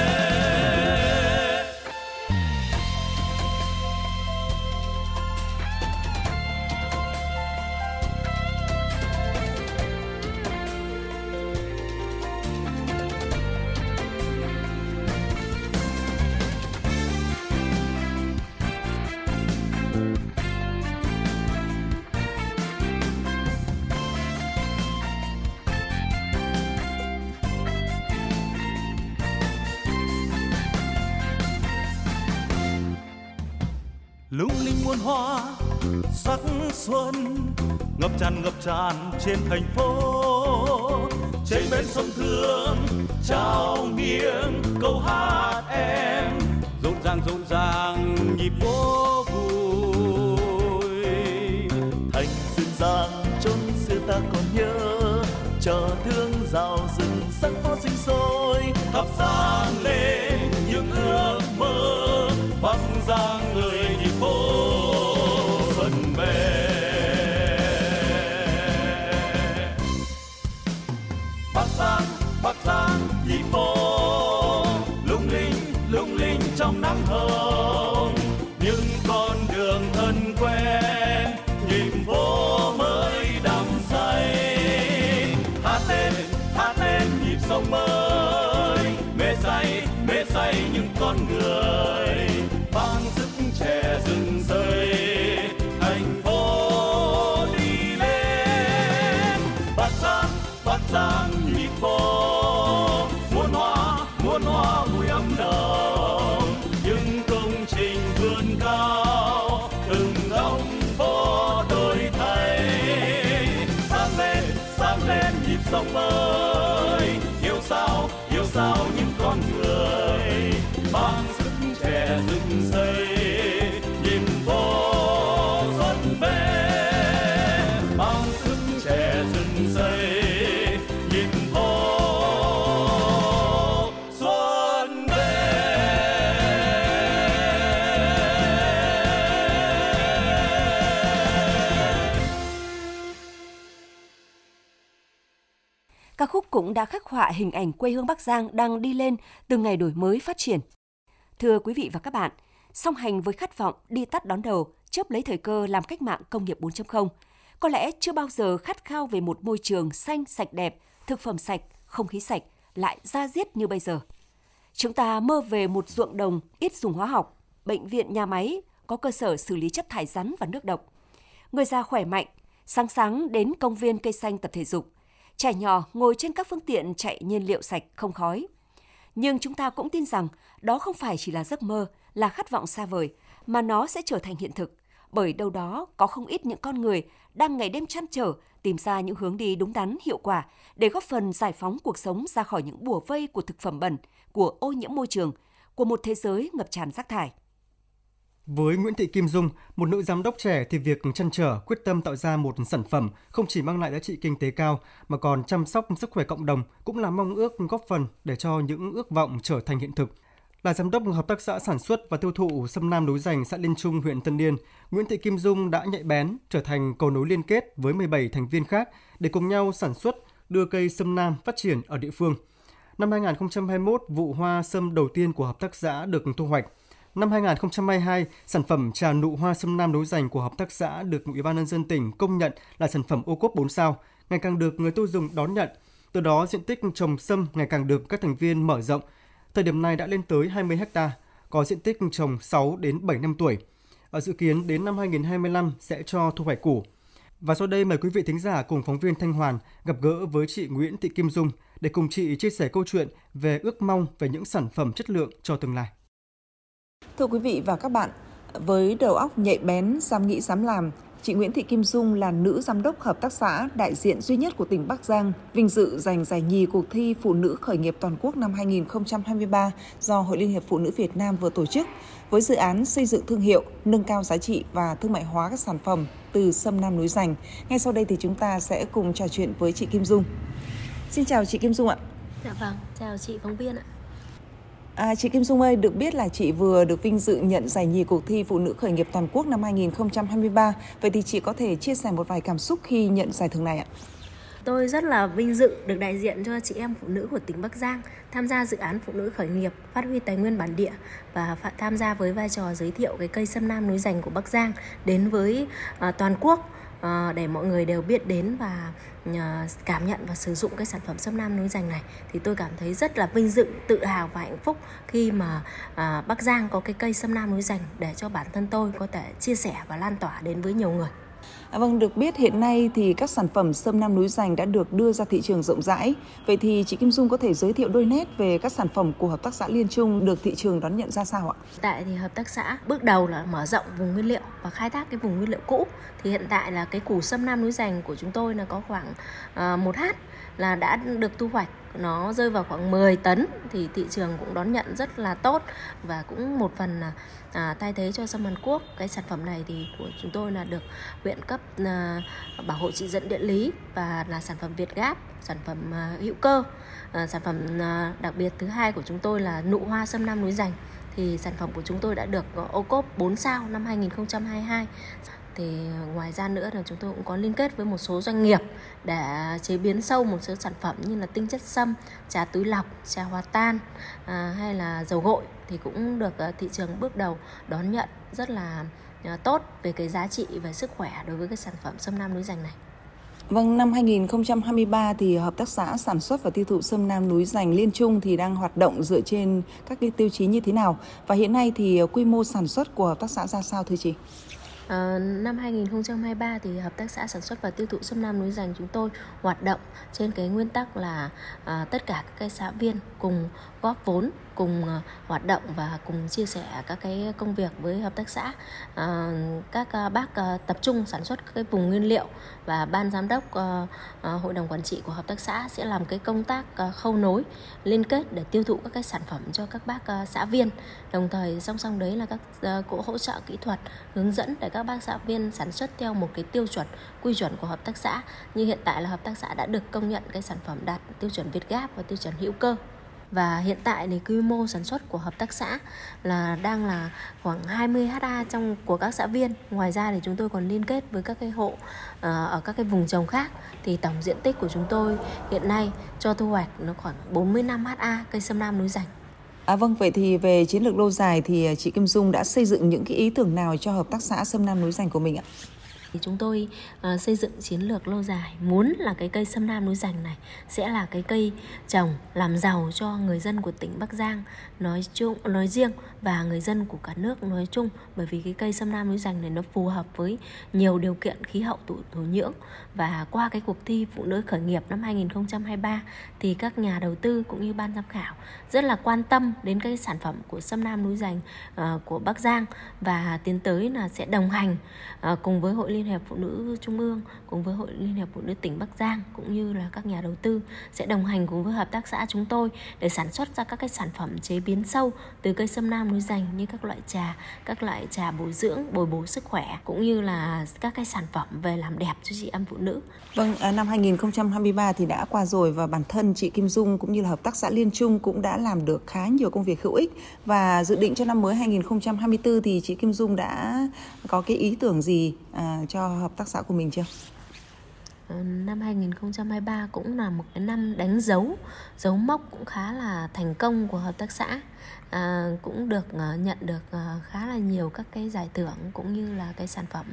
Lung linh muôn hoa sắc xuân ngập tràn trên thành phố. Trên bến sông Thương trao nghiêng câu hát em, rộn ràng nhịp phố vui. Thành Sương Giang chốn xưa ta còn nhớ, chợ thương dạo rừng sắc phố sinh sôi, thắp sáng lên những ước mơ. Bắc Giang ơi nhịp phố xuân về. Bắc Giang nhịp phố lung linh trong nắng hồng, những con đường thân quen nhịp phố mới đắm say. Hát lên nhịp sống mới, mê say những con người mang sức trẻ rừng rơi, thành phố đi lên. Bắc Giang nhịp phố muôn hoa vui ấm nồng, những công trình vươn cao từng góc phố đổi thay. Sáng lên nhịp sống mới, yêu sao những con người mang sức trẻ rừng rơi, nhịp phố xuân về. Mang sức trẻ rừng rơi, nhịp phố xuân về. Ca khúc cũng đã khắc họa hình ảnh quê hương Bắc Giang đang đi lên từng ngày đổi mới phát triển. Thưa quý vị và các bạn, song hành với khát vọng đi tắt đón đầu, chớp lấy thời cơ làm cách mạng công nghiệp 4.0, có lẽ chưa bao giờ khát khao về một môi trường xanh, sạch đẹp, thực phẩm sạch, không khí sạch lại da diết như bây giờ. Chúng ta mơ về một ruộng đồng ít dùng hóa học, bệnh viện, nhà máy có cơ sở xử lý chất thải rắn và nước độc. Người già khỏe mạnh, sáng đến công viên cây xanh tập thể dục. Trẻ nhỏ ngồi trên các phương tiện chạy nhiên liệu sạch không khói. Nhưng chúng ta cũng tin rằng đó không phải chỉ là giấc mơ, là khát vọng xa vời, mà nó sẽ trở thành hiện thực. Bởi đâu đó có không ít những con người đang ngày đêm trăn trở tìm ra những hướng đi đúng đắn, hiệu quả để góp phần giải phóng cuộc sống ra khỏi những bủa vây của thực phẩm bẩn, của ô nhiễm môi trường, của một thế giới ngập tràn rác thải. Với Nguyễn Thị Kim Dung, một nữ giám đốc trẻ thì việc trăn trở, quyết tâm tạo ra một sản phẩm không chỉ mang lại giá trị kinh tế cao mà còn chăm sóc sức khỏe cộng đồng cũng là mong ước góp phần để cho những ước vọng trở thành hiện thực. Là giám đốc hợp tác xã sản xuất và tiêu thụ sâm Nam Núi Giành, xã Liên Trung, huyện Tân Yên, Nguyễn Thị Kim Dung đã nhạy bén trở thành cầu nối liên kết với 17 thành viên khác để cùng nhau sản xuất, đưa cây sâm Nam phát triển ở địa phương. Năm 2021, vụ hoa sâm đầu tiên của hợp tác xã được thu hoạch. Năm 2022, sản phẩm trà nụ hoa sâm Nam Núi Giành của hợp tác xã được Ủy ban nhân dân tỉnh công nhận là sản phẩm ô cốp 4 sao, ngày càng được người tiêu dùng đón nhận. Từ đó, diện tích trồng sâm ngày càng được các thành viên mở rộng. Thời điểm này đã lên tới 20 ha, có diện tích trồng 6 đến 7 năm tuổi. Dự kiến đến năm 2025 sẽ cho thu hoạch củ. Và sau đây mời quý vị thính giả cùng phóng viên Thanh Hoàn gặp gỡ với chị Nguyễn Thị Kim Dung để cùng chị chia sẻ câu chuyện về ước mong về những sản phẩm chất lượng cho tương lai. Thưa quý vị và các bạn, với đầu óc nhạy bén, dám nghĩ dám làm, chị Nguyễn Thị Kim Dung là nữ giám đốc hợp tác xã đại diện duy nhất của tỉnh Bắc Giang, vinh dự giành giải nhì cuộc thi Phụ nữ khởi nghiệp toàn quốc năm 2023 do Hội Liên hiệp Phụ nữ Việt Nam vừa tổ chức, với dự án xây dựng thương hiệu, nâng cao giá trị và thương mại hóa các sản phẩm từ sâm Nam Núi Giành. Ngay sau đây thì chúng ta sẽ cùng trò chuyện với chị Kim Dung. Xin chào chị Kim Dung ạ. Dạ vâng, chào chị phóng viên ạ. Chị Kim Dung ơi, được biết là chị vừa được vinh dự nhận giải nhì cuộc thi Phụ nữ khởi nghiệp toàn quốc năm 2023. Vậy thì chị có thể chia sẻ một vài cảm xúc khi nhận giải thưởng này ạ? Tôi rất là vinh dự được đại diện cho chị em phụ nữ của tỉnh Bắc Giang tham gia dự án Phụ nữ khởi nghiệp, phát huy tài nguyên bản địa và tham gia với vai trò giới thiệu cái cây sâm Nam Núi Giành của Bắc Giang đến với toàn quốc. Để mọi người đều biết đến và cảm nhận và sử dụng cái sản phẩm sâm Nam Núi Giành này, thì tôi cảm thấy rất là vinh dự, tự hào và hạnh phúc khi mà Bắc Giang có cái cây sâm Nam Núi Giành để cho bản thân tôi có thể chia sẻ và lan tỏa đến với nhiều người. Vâng, được biết hiện nay thì các sản phẩm sâm Nam Núi Giành đã được đưa ra thị trường rộng rãi. Vậy thì chị Kim Dung có thể giới thiệu đôi nét về các sản phẩm của hợp tác xã Liên Trung được thị trường đón nhận ra sao ạ? Tại thì hợp tác xã bước đầu là mở rộng vùng nguyên liệu và khai thác cái vùng nguyên liệu cũ. Thì hiện tại là cái củ sâm Nam Núi Giành của chúng tôi là có khoảng 1 ha là đã được thu hoạch. Nó rơi vào khoảng 10 tấn thì thị trường cũng đón nhận rất là tốt và cũng một phần là thay thế cho sâm Hàn Quốc. Cái sản phẩm này thì của chúng tôi là được huyện cấp bảo hộ chỉ dẫn địa lý và là sản phẩm Việt Gáp, sản phẩm hữu cơ. Sản phẩm đặc biệt thứ hai của chúng tôi là nụ hoa sâm Nam Núi Giành. Thì sản phẩm của chúng tôi đã được ô cốp 4 sao năm 2022. Thì ngoài ra nữa là chúng tôi cũng có liên kết với một số doanh nghiệp để chế biến sâu một số sản phẩm như là tinh chất sâm, trà túi lọc, trà hòa tan hay là dầu gội thì cũng được thị trường bước đầu đón nhận rất là tốt về cái giá trị và sức khỏe đối với cái sản phẩm sâm Nam Núi Giành này. Vâng, năm 2023 thì hợp tác xã sản xuất và tiêu thụ sâm Nam Núi Giành Liên Trung thì đang hoạt động dựa trên các cái tiêu chí như thế nào? Và hiện nay thì quy mô sản xuất của hợp tác xã ra sao thưa chị? Năm 2023 thì hợp tác xã sản xuất và tiêu thụ sâm Nam Núi Giành chúng tôi hoạt động trên cái nguyên tắc là tất cả các cái xã viên cùng góp vốn, cùng hoạt động và cùng chia sẻ các cái công việc với hợp tác xã. Các bác tập trung sản xuất các cái vùng nguyên liệu và ban giám đốc hội đồng quản trị của hợp tác xã sẽ làm cái công tác khâu nối, liên kết để tiêu thụ các cái sản phẩm cho các bác xã viên. Đồng thời song song đấy là các cỗ hỗ trợ kỹ thuật, hướng dẫn để các bác xã viên sản xuất theo một cái tiêu chuẩn, quy chuẩn của hợp tác xã. Như hiện tại là hợp tác xã đã được công nhận cái sản phẩm đạt tiêu chuẩn Việt Gáp và tiêu chuẩn hữu cơ. Và hiện tại thì quy mô sản xuất của hợp tác xã là đang là khoảng 20 ha của các xã viên. Ngoài ra thì chúng tôi còn liên kết với các cái hộ ở các cái vùng trồng khác. Thì tổng diện tích của chúng tôi hiện nay cho thu hoạch nó khoảng 45 ha cây sâm Nam Núi Giành. Vâng, vậy thì về chiến lược lâu dài thì chị Kim Dung đã xây dựng những cái ý tưởng nào cho hợp tác xã sâm Nam Núi Giành của mình ạ? Thì chúng tôi xây dựng chiến lược lâu dài, muốn là cái cây sâm nam núi Giành này sẽ là cái cây trồng làm giàu cho người dân của tỉnh Bắc Giang nói riêng và người dân của cả nước nói chung, bởi vì cái cây sâm nam núi Giành này nó phù hợp với nhiều điều kiện khí hậu thổ nhưỡng. Và qua cái cuộc thi Phụ nữ khởi nghiệp năm 2023 thì các nhà đầu tư cũng như ban giám khảo rất là quan tâm đến cái sản phẩm của sâm nam núi Giành của Bắc Giang, và tiến tới là sẽ đồng hành cùng với Hội Liên hiệp Phụ nữ Trung ương, cùng với Hội Liên hiệp Phụ nữ tỉnh Bắc Giang, cũng như là các nhà đầu tư sẽ đồng hành cùng với hợp tác xã chúng tôi để sản xuất ra các cái sản phẩm chế biến sâu từ cây sâm nam núi Giành, như các loại trà bồi dưỡng, bồi bổ sức khỏe, cũng như là các cái sản phẩm về làm đẹp cho chị em phụ nữ. Vâng, năm 2023 thì đã qua rồi, và bản thân chị Kim Dung cũng như là hợp tác xã Liên Trung cũng đã làm được khá nhiều công việc hữu ích, và dự định cho năm mới 2024 thì chị Kim Dung đã có cái ý tưởng gì cho hợp tác xã của mình chưa? Năm 2023 cũng là một cái năm đánh dấu mốc cũng khá là thành công của hợp tác xã, cũng được nhận được khá là nhiều các cái giải thưởng cũng như là cái sản phẩm.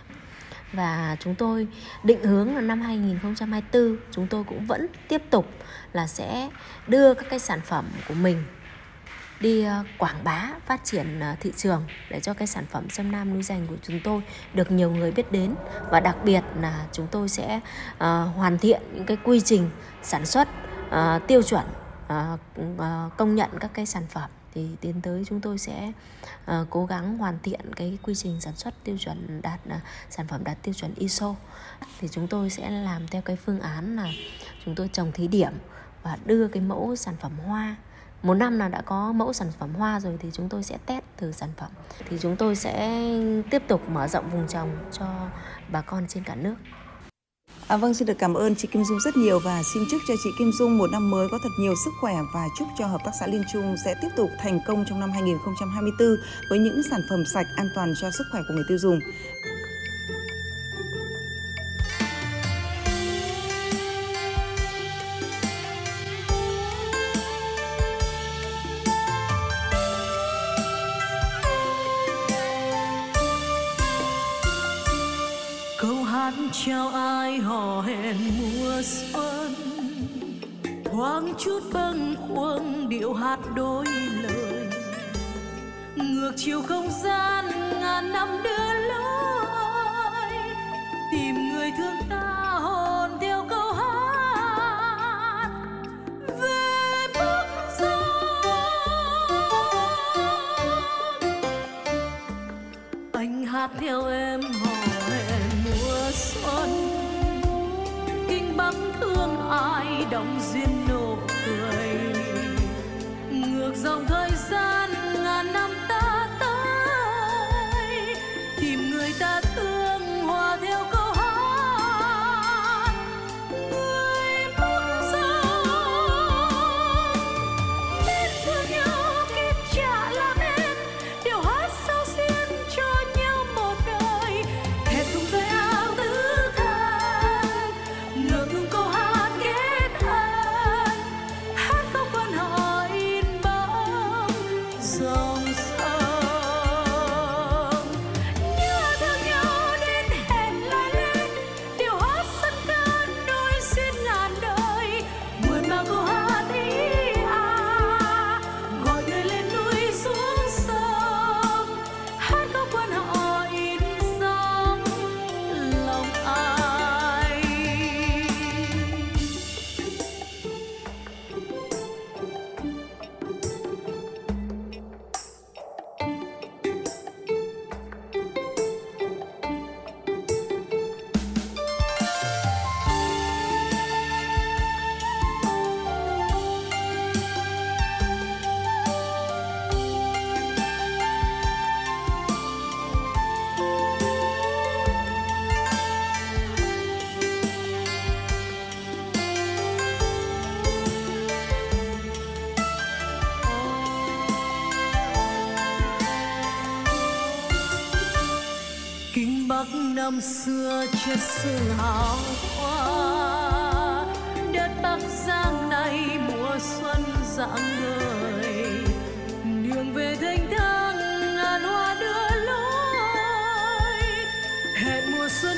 Và chúng tôi định hướng là năm 2024 chúng tôi cũng vẫn tiếp tục là sẽ đưa các cái sản phẩm của mình đi quảng bá, phát triển thị trường để cho cái sản phẩm sâm nam núi Giành của chúng tôi được nhiều người biết đến. Và đặc biệt là chúng tôi sẽ hoàn thiện những cái quy trình sản xuất tiêu chuẩn, công nhận các cái sản phẩm. Thì tiến tới chúng tôi sẽ cố gắng hoàn thiện cái quy trình sản xuất tiêu chuẩn sản phẩm đạt tiêu chuẩn ISO. Thì chúng tôi sẽ làm theo cái phương án là chúng tôi trồng thí điểm và đưa cái mẫu sản phẩm hoa. Một năm nào đã có mẫu sản phẩm hoa rồi thì chúng tôi sẽ test thử sản phẩm. Thì chúng tôi sẽ tiếp tục mở rộng vùng trồng cho bà con trên cả nước. Vâng, xin được cảm ơn chị Kim Dung rất nhiều, và xin chúc cho chị Kim Dung một năm mới có thật nhiều sức khỏe, và chúc cho hợp tác xã Liên Trung sẽ tiếp tục thành công trong năm 2024 với những sản phẩm sạch, an toàn cho sức khỏe của người tiêu dùng. Chào ai hò hẹn mùa xuân, thoáng chút bâng khuâng điệu hát đôi lời, ngược chiều không gian ngàn năm đưa lối, tìm người thương ta hồn theo câu hát về Bắc Giang. Anh hát theo em hò xuân, kinh Bắc thương ai đong duyên nụ cười, ngược dòng thời gian ngàn năm ta tới, tìm người ta thương hòa theo câu hát người Bắc Giang. Nên thương nhau kiếp trả làm em, điều hát sao xuyên cho nhau một đời, thẹn thùng dây năm xưa chất sự hào hoa, đất Bắc Giang này mùa xuân rạng ngời, đường về thênh thang ngàn hoa đưa lối, hẹn mùa xuân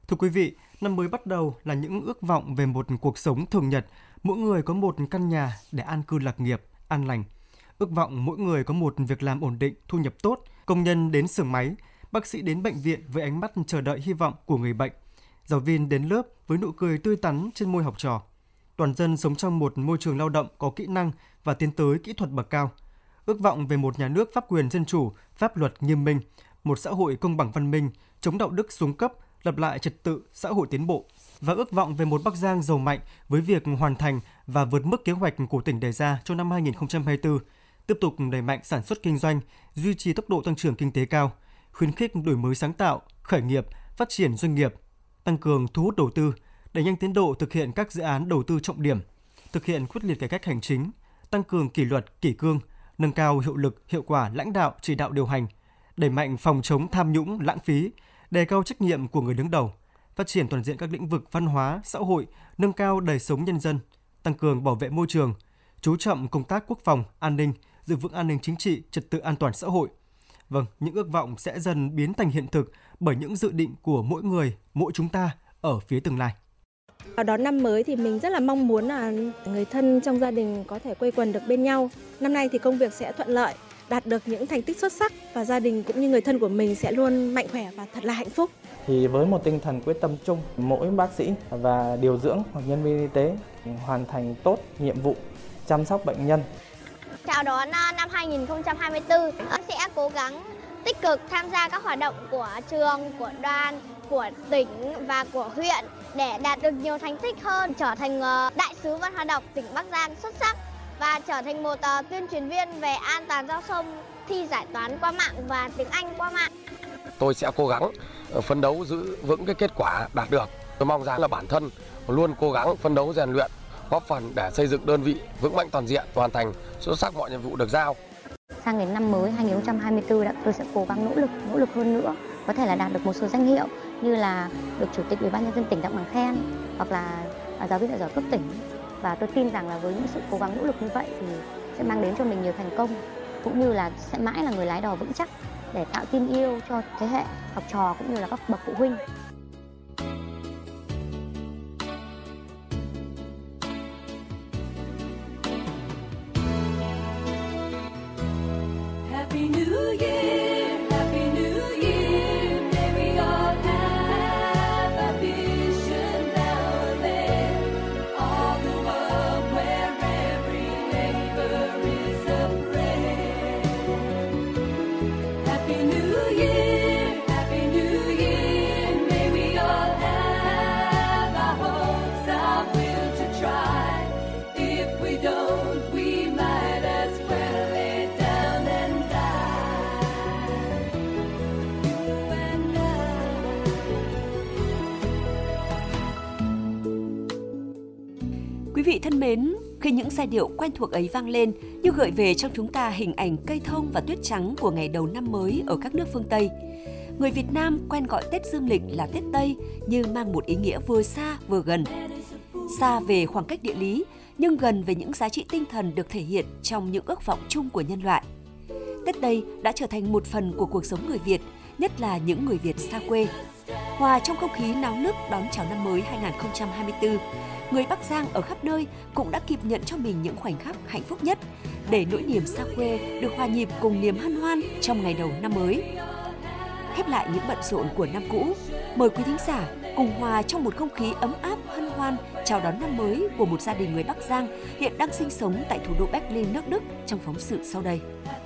Thưa quý vị, năm mới bắt đầu là những ước vọng về một cuộc sống thường nhật, mỗi người có một căn nhà để an cư lạc nghiệp, an lành. Ước vọng mỗi người có một việc làm ổn định, thu nhập tốt, công nhân đến xưởng máy, bác sĩ đến bệnh viện với ánh mắt chờ đợi hy vọng của người bệnh, giáo viên đến lớp với nụ cười tươi tắn trên môi học trò. Toàn dân sống trong một môi trường lao động có kỹ năng và tiến tới kỹ thuật bậc cao. Ước vọng về một nhà nước pháp quyền dân chủ, pháp luật nghiêm minh, một xã hội công bằng văn minh, chống đạo đức xuống cấp, lập lại trật tự xã hội tiến bộ. Và ước vọng về một Bắc Giang giàu mạnh với việc hoàn thành và vượt mức kế hoạch của tỉnh đề ra cho năm 2024, tiếp tục đẩy mạnh sản xuất kinh doanh, duy trì tốc độ tăng trưởng kinh tế cao, khuyến khích đổi mới sáng tạo, khởi nghiệp, phát triển doanh nghiệp, tăng cường thu hút đầu tư, đẩy nhanh tiến độ thực hiện các dự án đầu tư trọng điểm, thực hiện quyết liệt cải cách hành chính, tăng cường kỷ luật, kỷ cương, nâng cao hiệu lực, hiệu quả lãnh đạo, chỉ đạo điều hành, đẩy mạnh phòng chống tham nhũng, lãng phí, đề cao trách nhiệm của người đứng đầu, phát triển toàn diện các lĩnh vực văn hóa, xã hội, nâng cao đời sống nhân dân, tăng cường bảo vệ môi trường, chú trọng công tác quốc phòng, an ninh, giữ vững an ninh chính trị, trật tự an toàn xã hội. Vâng, những ước vọng sẽ dần biến thành hiện thực bởi những dự định của mỗi người, mỗi chúng ta ở phía tương lai. Đón năm mới thì mình rất là mong muốn là người thân trong gia đình có thể quây quần được bên nhau. Năm nay thì công việc sẽ thuận lợi, đạt được những thành tích xuất sắc và gia đình cũng như người thân của mình sẽ luôn mạnh khỏe và thật là hạnh phúc. Thì với một tinh thần quyết tâm chung, mỗi bác sĩ và điều dưỡng hoặc nhân viên y tế hoàn thành tốt nhiệm vụ chăm sóc bệnh nhân. Chào đón năm 2024, sẽ cố gắng tích cực tham gia các hoạt động của trường, của đoàn, của tỉnh và của huyện để đạt được nhiều thành tích hơn, trở thành đại sứ văn hóa đọc tỉnh Bắc Giang xuất sắc và trở thành một tuyên truyền viên về an toàn giao thông, thi giải toán qua mạng và tiếng Anh qua mạng. Tôi sẽ cố gắng phấn đấu giữ vững cái kết quả đạt được. Tôi mong rằng là bản thân luôn cố gắng phấn đấu rèn luyện, góp phần để xây dựng đơn vị vững mạnh toàn diện, hoàn thành xuất sắc mọi nhiệm vụ được giao. Sang đến năm mới 2024 tôi sẽ cố gắng nỗ lực hơn nữa, có thể là đạt được một số danh hiệu như là được Chủ tịch Ủy ban nhân dân tỉnh tặng bằng khen hoặc là giáo viên dạy giỏi cấp tỉnh. Và tôi tin rằng là với những sự cố gắng nỗ lực như vậy thì sẽ mang đến cho mình nhiều thành công, cũng như là sẽ mãi là người lái đò vững chắc để tạo tin yêu cho thế hệ học trò cũng như là các bậc phụ huynh. Happy New Year, Happy New Year. May we all have a vision now and then. All the world where every neighbor is a friend. Happy New Year, Happy New Year. May we all have our hopes, our will to try. If we don't, we might as well lay down and Quý vị thân mến, khi những giai điệu quen thuộc ấy vang lên như gợi về trong chúng ta hình ảnh cây thông và tuyết trắng của ngày đầu năm mới ở các nước phương Tây. Người Việt Nam quen gọi Tết Dương lịch là Tết Tây như mang một ý nghĩa vừa xa vừa gần. Xa về khoảng cách địa lý nhưng gần về những giá trị tinh thần được thể hiện trong những ước vọng chung của nhân loại. Tết Tây đã trở thành một phần của cuộc sống người Việt, nhất là những người Việt xa quê. Hòa trong không khí náo nức đón chào năm mới 2024, người Bắc Giang ở khắp nơi cũng đã kịp nhận cho mình những khoảnh khắc hạnh phúc nhất để nỗi niềm xa quê được hòa nhịp cùng niềm hân hoan trong ngày đầu năm mới. Khép lại những bận rộn của năm cũ, mời quý thính giả cùng hòa trong một không khí ấm áp hân hoan chào đón năm mới của một gia đình người Bắc Giang hiện đang sinh sống tại thủ đô Berlin, nước Đức trong phóng sự sau đây.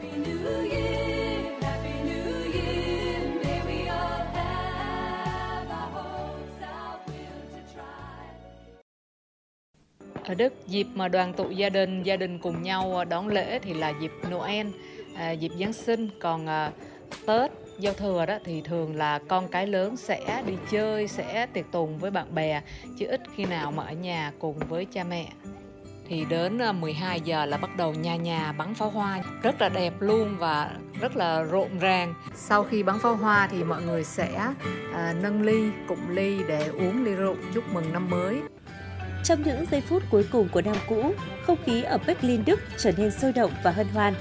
Ở Đức, dịp mà đoàn tụ gia đình cùng nhau đón lễ thì là dịp Noel, dịp Giáng sinh. Còn Tết, giao thừa đó thì thường là con cái lớn sẽ đi chơi, sẽ tiệc tùng với bạn bè, chứ ít khi nào mà ở nhà cùng với cha mẹ. Thì đến 12 giờ là bắt đầu nhà bắn pháo hoa, rất là đẹp luôn và rất là rộn ràng. Sau khi bắn pháo hoa thì mọi người sẽ nâng ly, cụng ly để uống ly rượu chúc mừng năm mới. Trong những giây phút cuối cùng của năm cũ, không khí ở Berlin, Đức trở nên sôi động và hân hoan.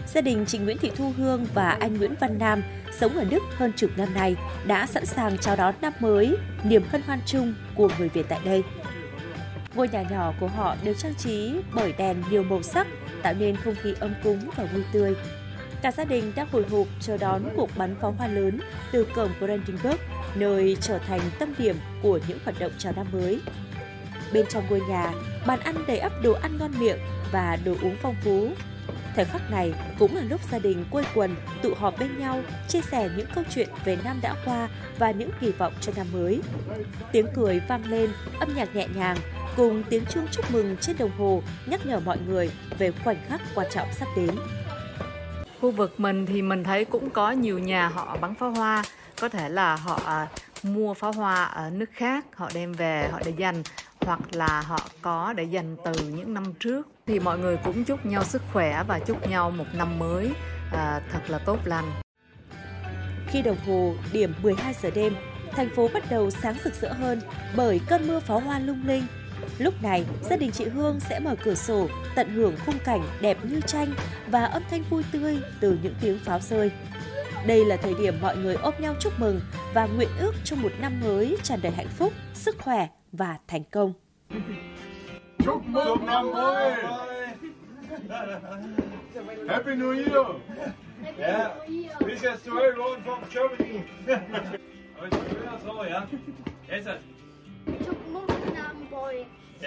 gia đình chị Nguyễn Thị Thu Hương và anh Nguyễn Văn Nam sống ở Đức hơn chục năm nay đã sẵn sàng chào đón năm mới, niềm hân hoan chung của người Việt tại đây. Ngôi nhà nhỏ của họ được trang trí bởi đèn nhiều màu sắc, tạo nên không khí ấm cúng và vui tươi. Cả gia đình đang hồi hộp chờ đón cuộc bắn pháo hoa lớn từ cổng Brandenburg, nơi trở thành tâm điểm của những hoạt động chào năm mới. Bên trong ngôi nhà, bàn ăn đầy ắp đồ ăn ngon miệng và đồ uống phong phú. Thời khắc này cũng là lúc gia đình quây quần, tụ họp bên nhau, chia sẻ những câu chuyện về năm đã qua và những kỳ vọng cho năm mới. Tiếng cười vang lên, âm nhạc nhẹ nhàng, cùng tiếng chuông chúc mừng trên đồng hồ nhắc nhở mọi người về khoảnh khắc quan trọng sắp đến. Khu vực mình thì mình thấy cũng có nhiều nhà họ bắn pháo hoa, có thể là họ mua pháo hoa ở nước khác, họ đem về họ để dành, hoặc là họ có để dành từ những năm trước. Thì mọi người cũng chúc nhau sức khỏe và chúc nhau một năm mới thật là tốt lành. Khi đồng hồ điểm 12 giờ đêm, thành phố bắt đầu sáng rực rỡ hơn bởi cơn mưa pháo hoa lung linh. Lúc này, gia đình chị Hương sẽ mở cửa sổ, tận hưởng khung cảnh đẹp như tranh và âm thanh vui tươi từ những tiếng pháo rơi. Đây là thời điểm mọi người ôm nhau chúc mừng và nguyện ước cho một năm mới tràn đầy hạnh phúc, sức khỏe và thành công. Chúc mừng năm mới! Happy New Year! Yeah, wishes to everyone from Germany. Chúc mừng năm mới!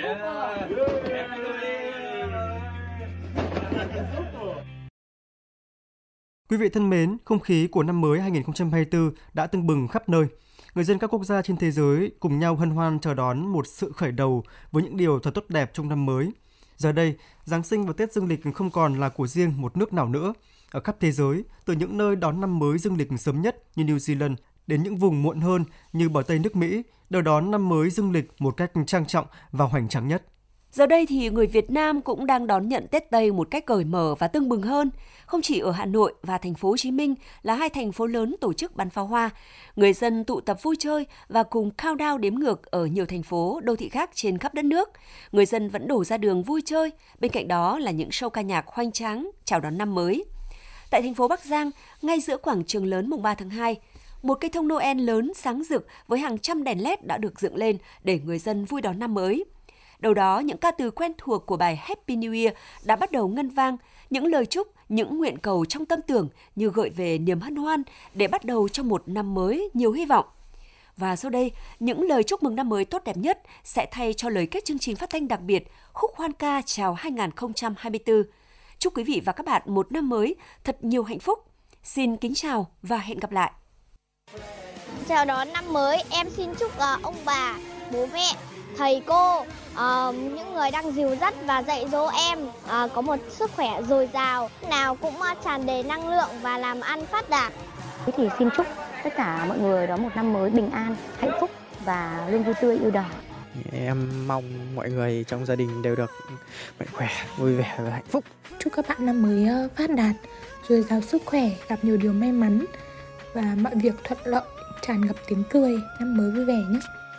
Quý vị thân mến, không khí của năm mới 2024 đã tưng bừng khắp nơi. Người dân các quốc gia trên thế giới cùng nhau hân hoan chờ đón một sự khởi đầu với những điều thật tốt đẹp trong năm mới. Giờ đây, Giáng sinh và Tết Dương lịch không còn là của riêng một nước nào nữa. Ở khắp thế giới, từ những nơi đón năm mới Dương lịch sớm nhất như New Zealand đến những vùng muộn hơn như bờ Tây nước Mỹ, đều đón năm mới Dương lịch một cách trang trọng và hoành tráng nhất. Giờ đây thì người Việt Nam cũng đang đón nhận Tết Tây một cách cởi mở và tưng bừng hơn. Không chỉ ở Hà Nội và thành phố Hồ Chí Minh là hai thành phố lớn tổ chức bắn pháo hoa, người dân tụ tập vui chơi và cùng countdown đếm ngược ở nhiều thành phố, đô thị khác trên khắp đất nước. Người dân vẫn đổ ra đường vui chơi, bên cạnh đó là những show ca nhạc hoành tráng chào đón năm mới. Tại thành phố Bắc Giang, ngay giữa quảng trường lớn mùng 3 tháng 2, một cây thông Noel lớn sáng rực với hàng trăm đèn LED đã được dựng lên để người dân vui đón năm mới. Đầu đó, những ca từ quen thuộc của bài Happy New Year đã bắt đầu ngân vang, những lời chúc, những nguyện cầu trong tâm tưởng như gợi về niềm hân hoan để bắt đầu cho một năm mới nhiều hy vọng. Và sau đây, những lời chúc mừng năm mới tốt đẹp nhất sẽ thay cho lời kết chương trình phát thanh đặc biệt Khúc Hoan ca chào 2024. Chúc quý vị và các bạn một năm mới thật nhiều hạnh phúc. Xin kính chào và hẹn gặp lại. Chào đón năm mới, em xin chúc ông bà, bố mẹ, thầy cô, những người đang dìu dắt và dạy dỗ em có một sức khỏe dồi dào, nào cũng tràn đầy năng lượng và làm ăn phát đạt. Thì xin chúc tất cả mọi người đón một năm mới bình an, hạnh phúc và luôn vui tươi yêu đời. Em mong mọi người trong gia đình đều được mạnh khỏe, vui vẻ và hạnh phúc. Chúc các bạn năm mới phát đạt, dồi dào sức khỏe, gặp nhiều điều may mắn và mọi việc thuận lợi, tràn ngập tiếng cười, năm mới vui vẻ nhé.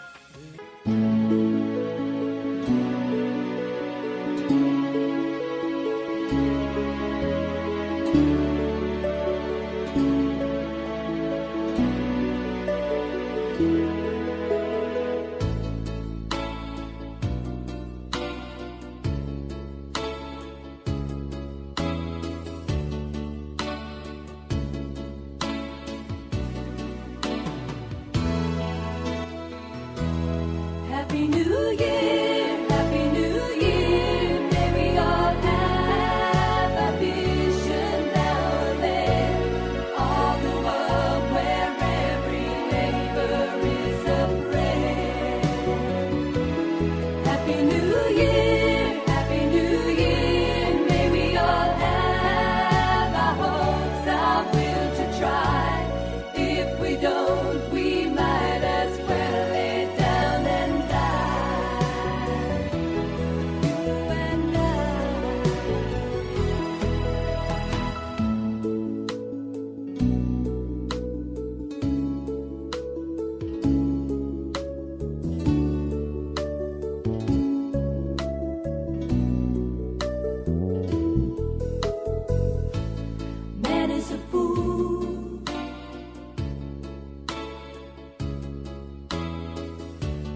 Happy New Year, Happy New Year. May we all have a vision now and then. All the world where every neighbor is a friend. Happy New Year, Happy New Year. May we all have our hopes, our will to try. If we don't, we might as well lay down and die.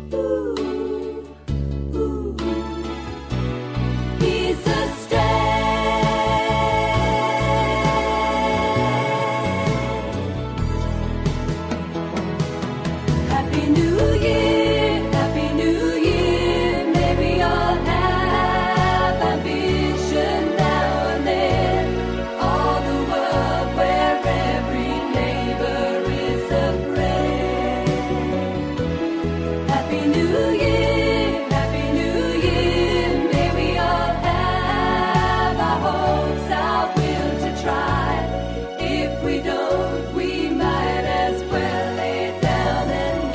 He's a Happy New Year, Happy New Year. May we all have ambition now and then. All the world where every neighbor is a friend. Happy New Year, Happy New Year. May we all have our hopes, our will to try. If we don't, we might as well lay down and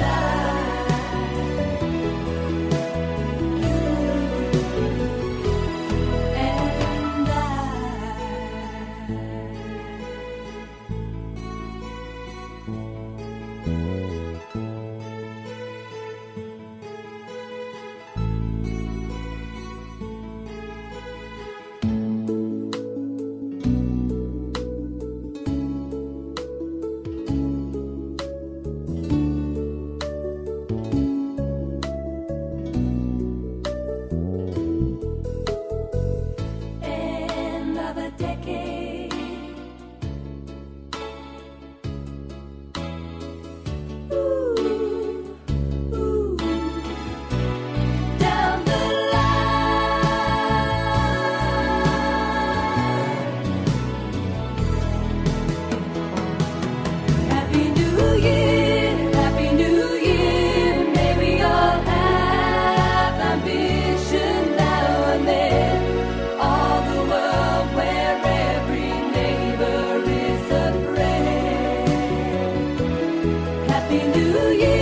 end of a decade. Ooh, down the line. Happy New Year, Happy New Year. May we all have ambition now and then. All the world where every neighbor is a friend. Happy New Year.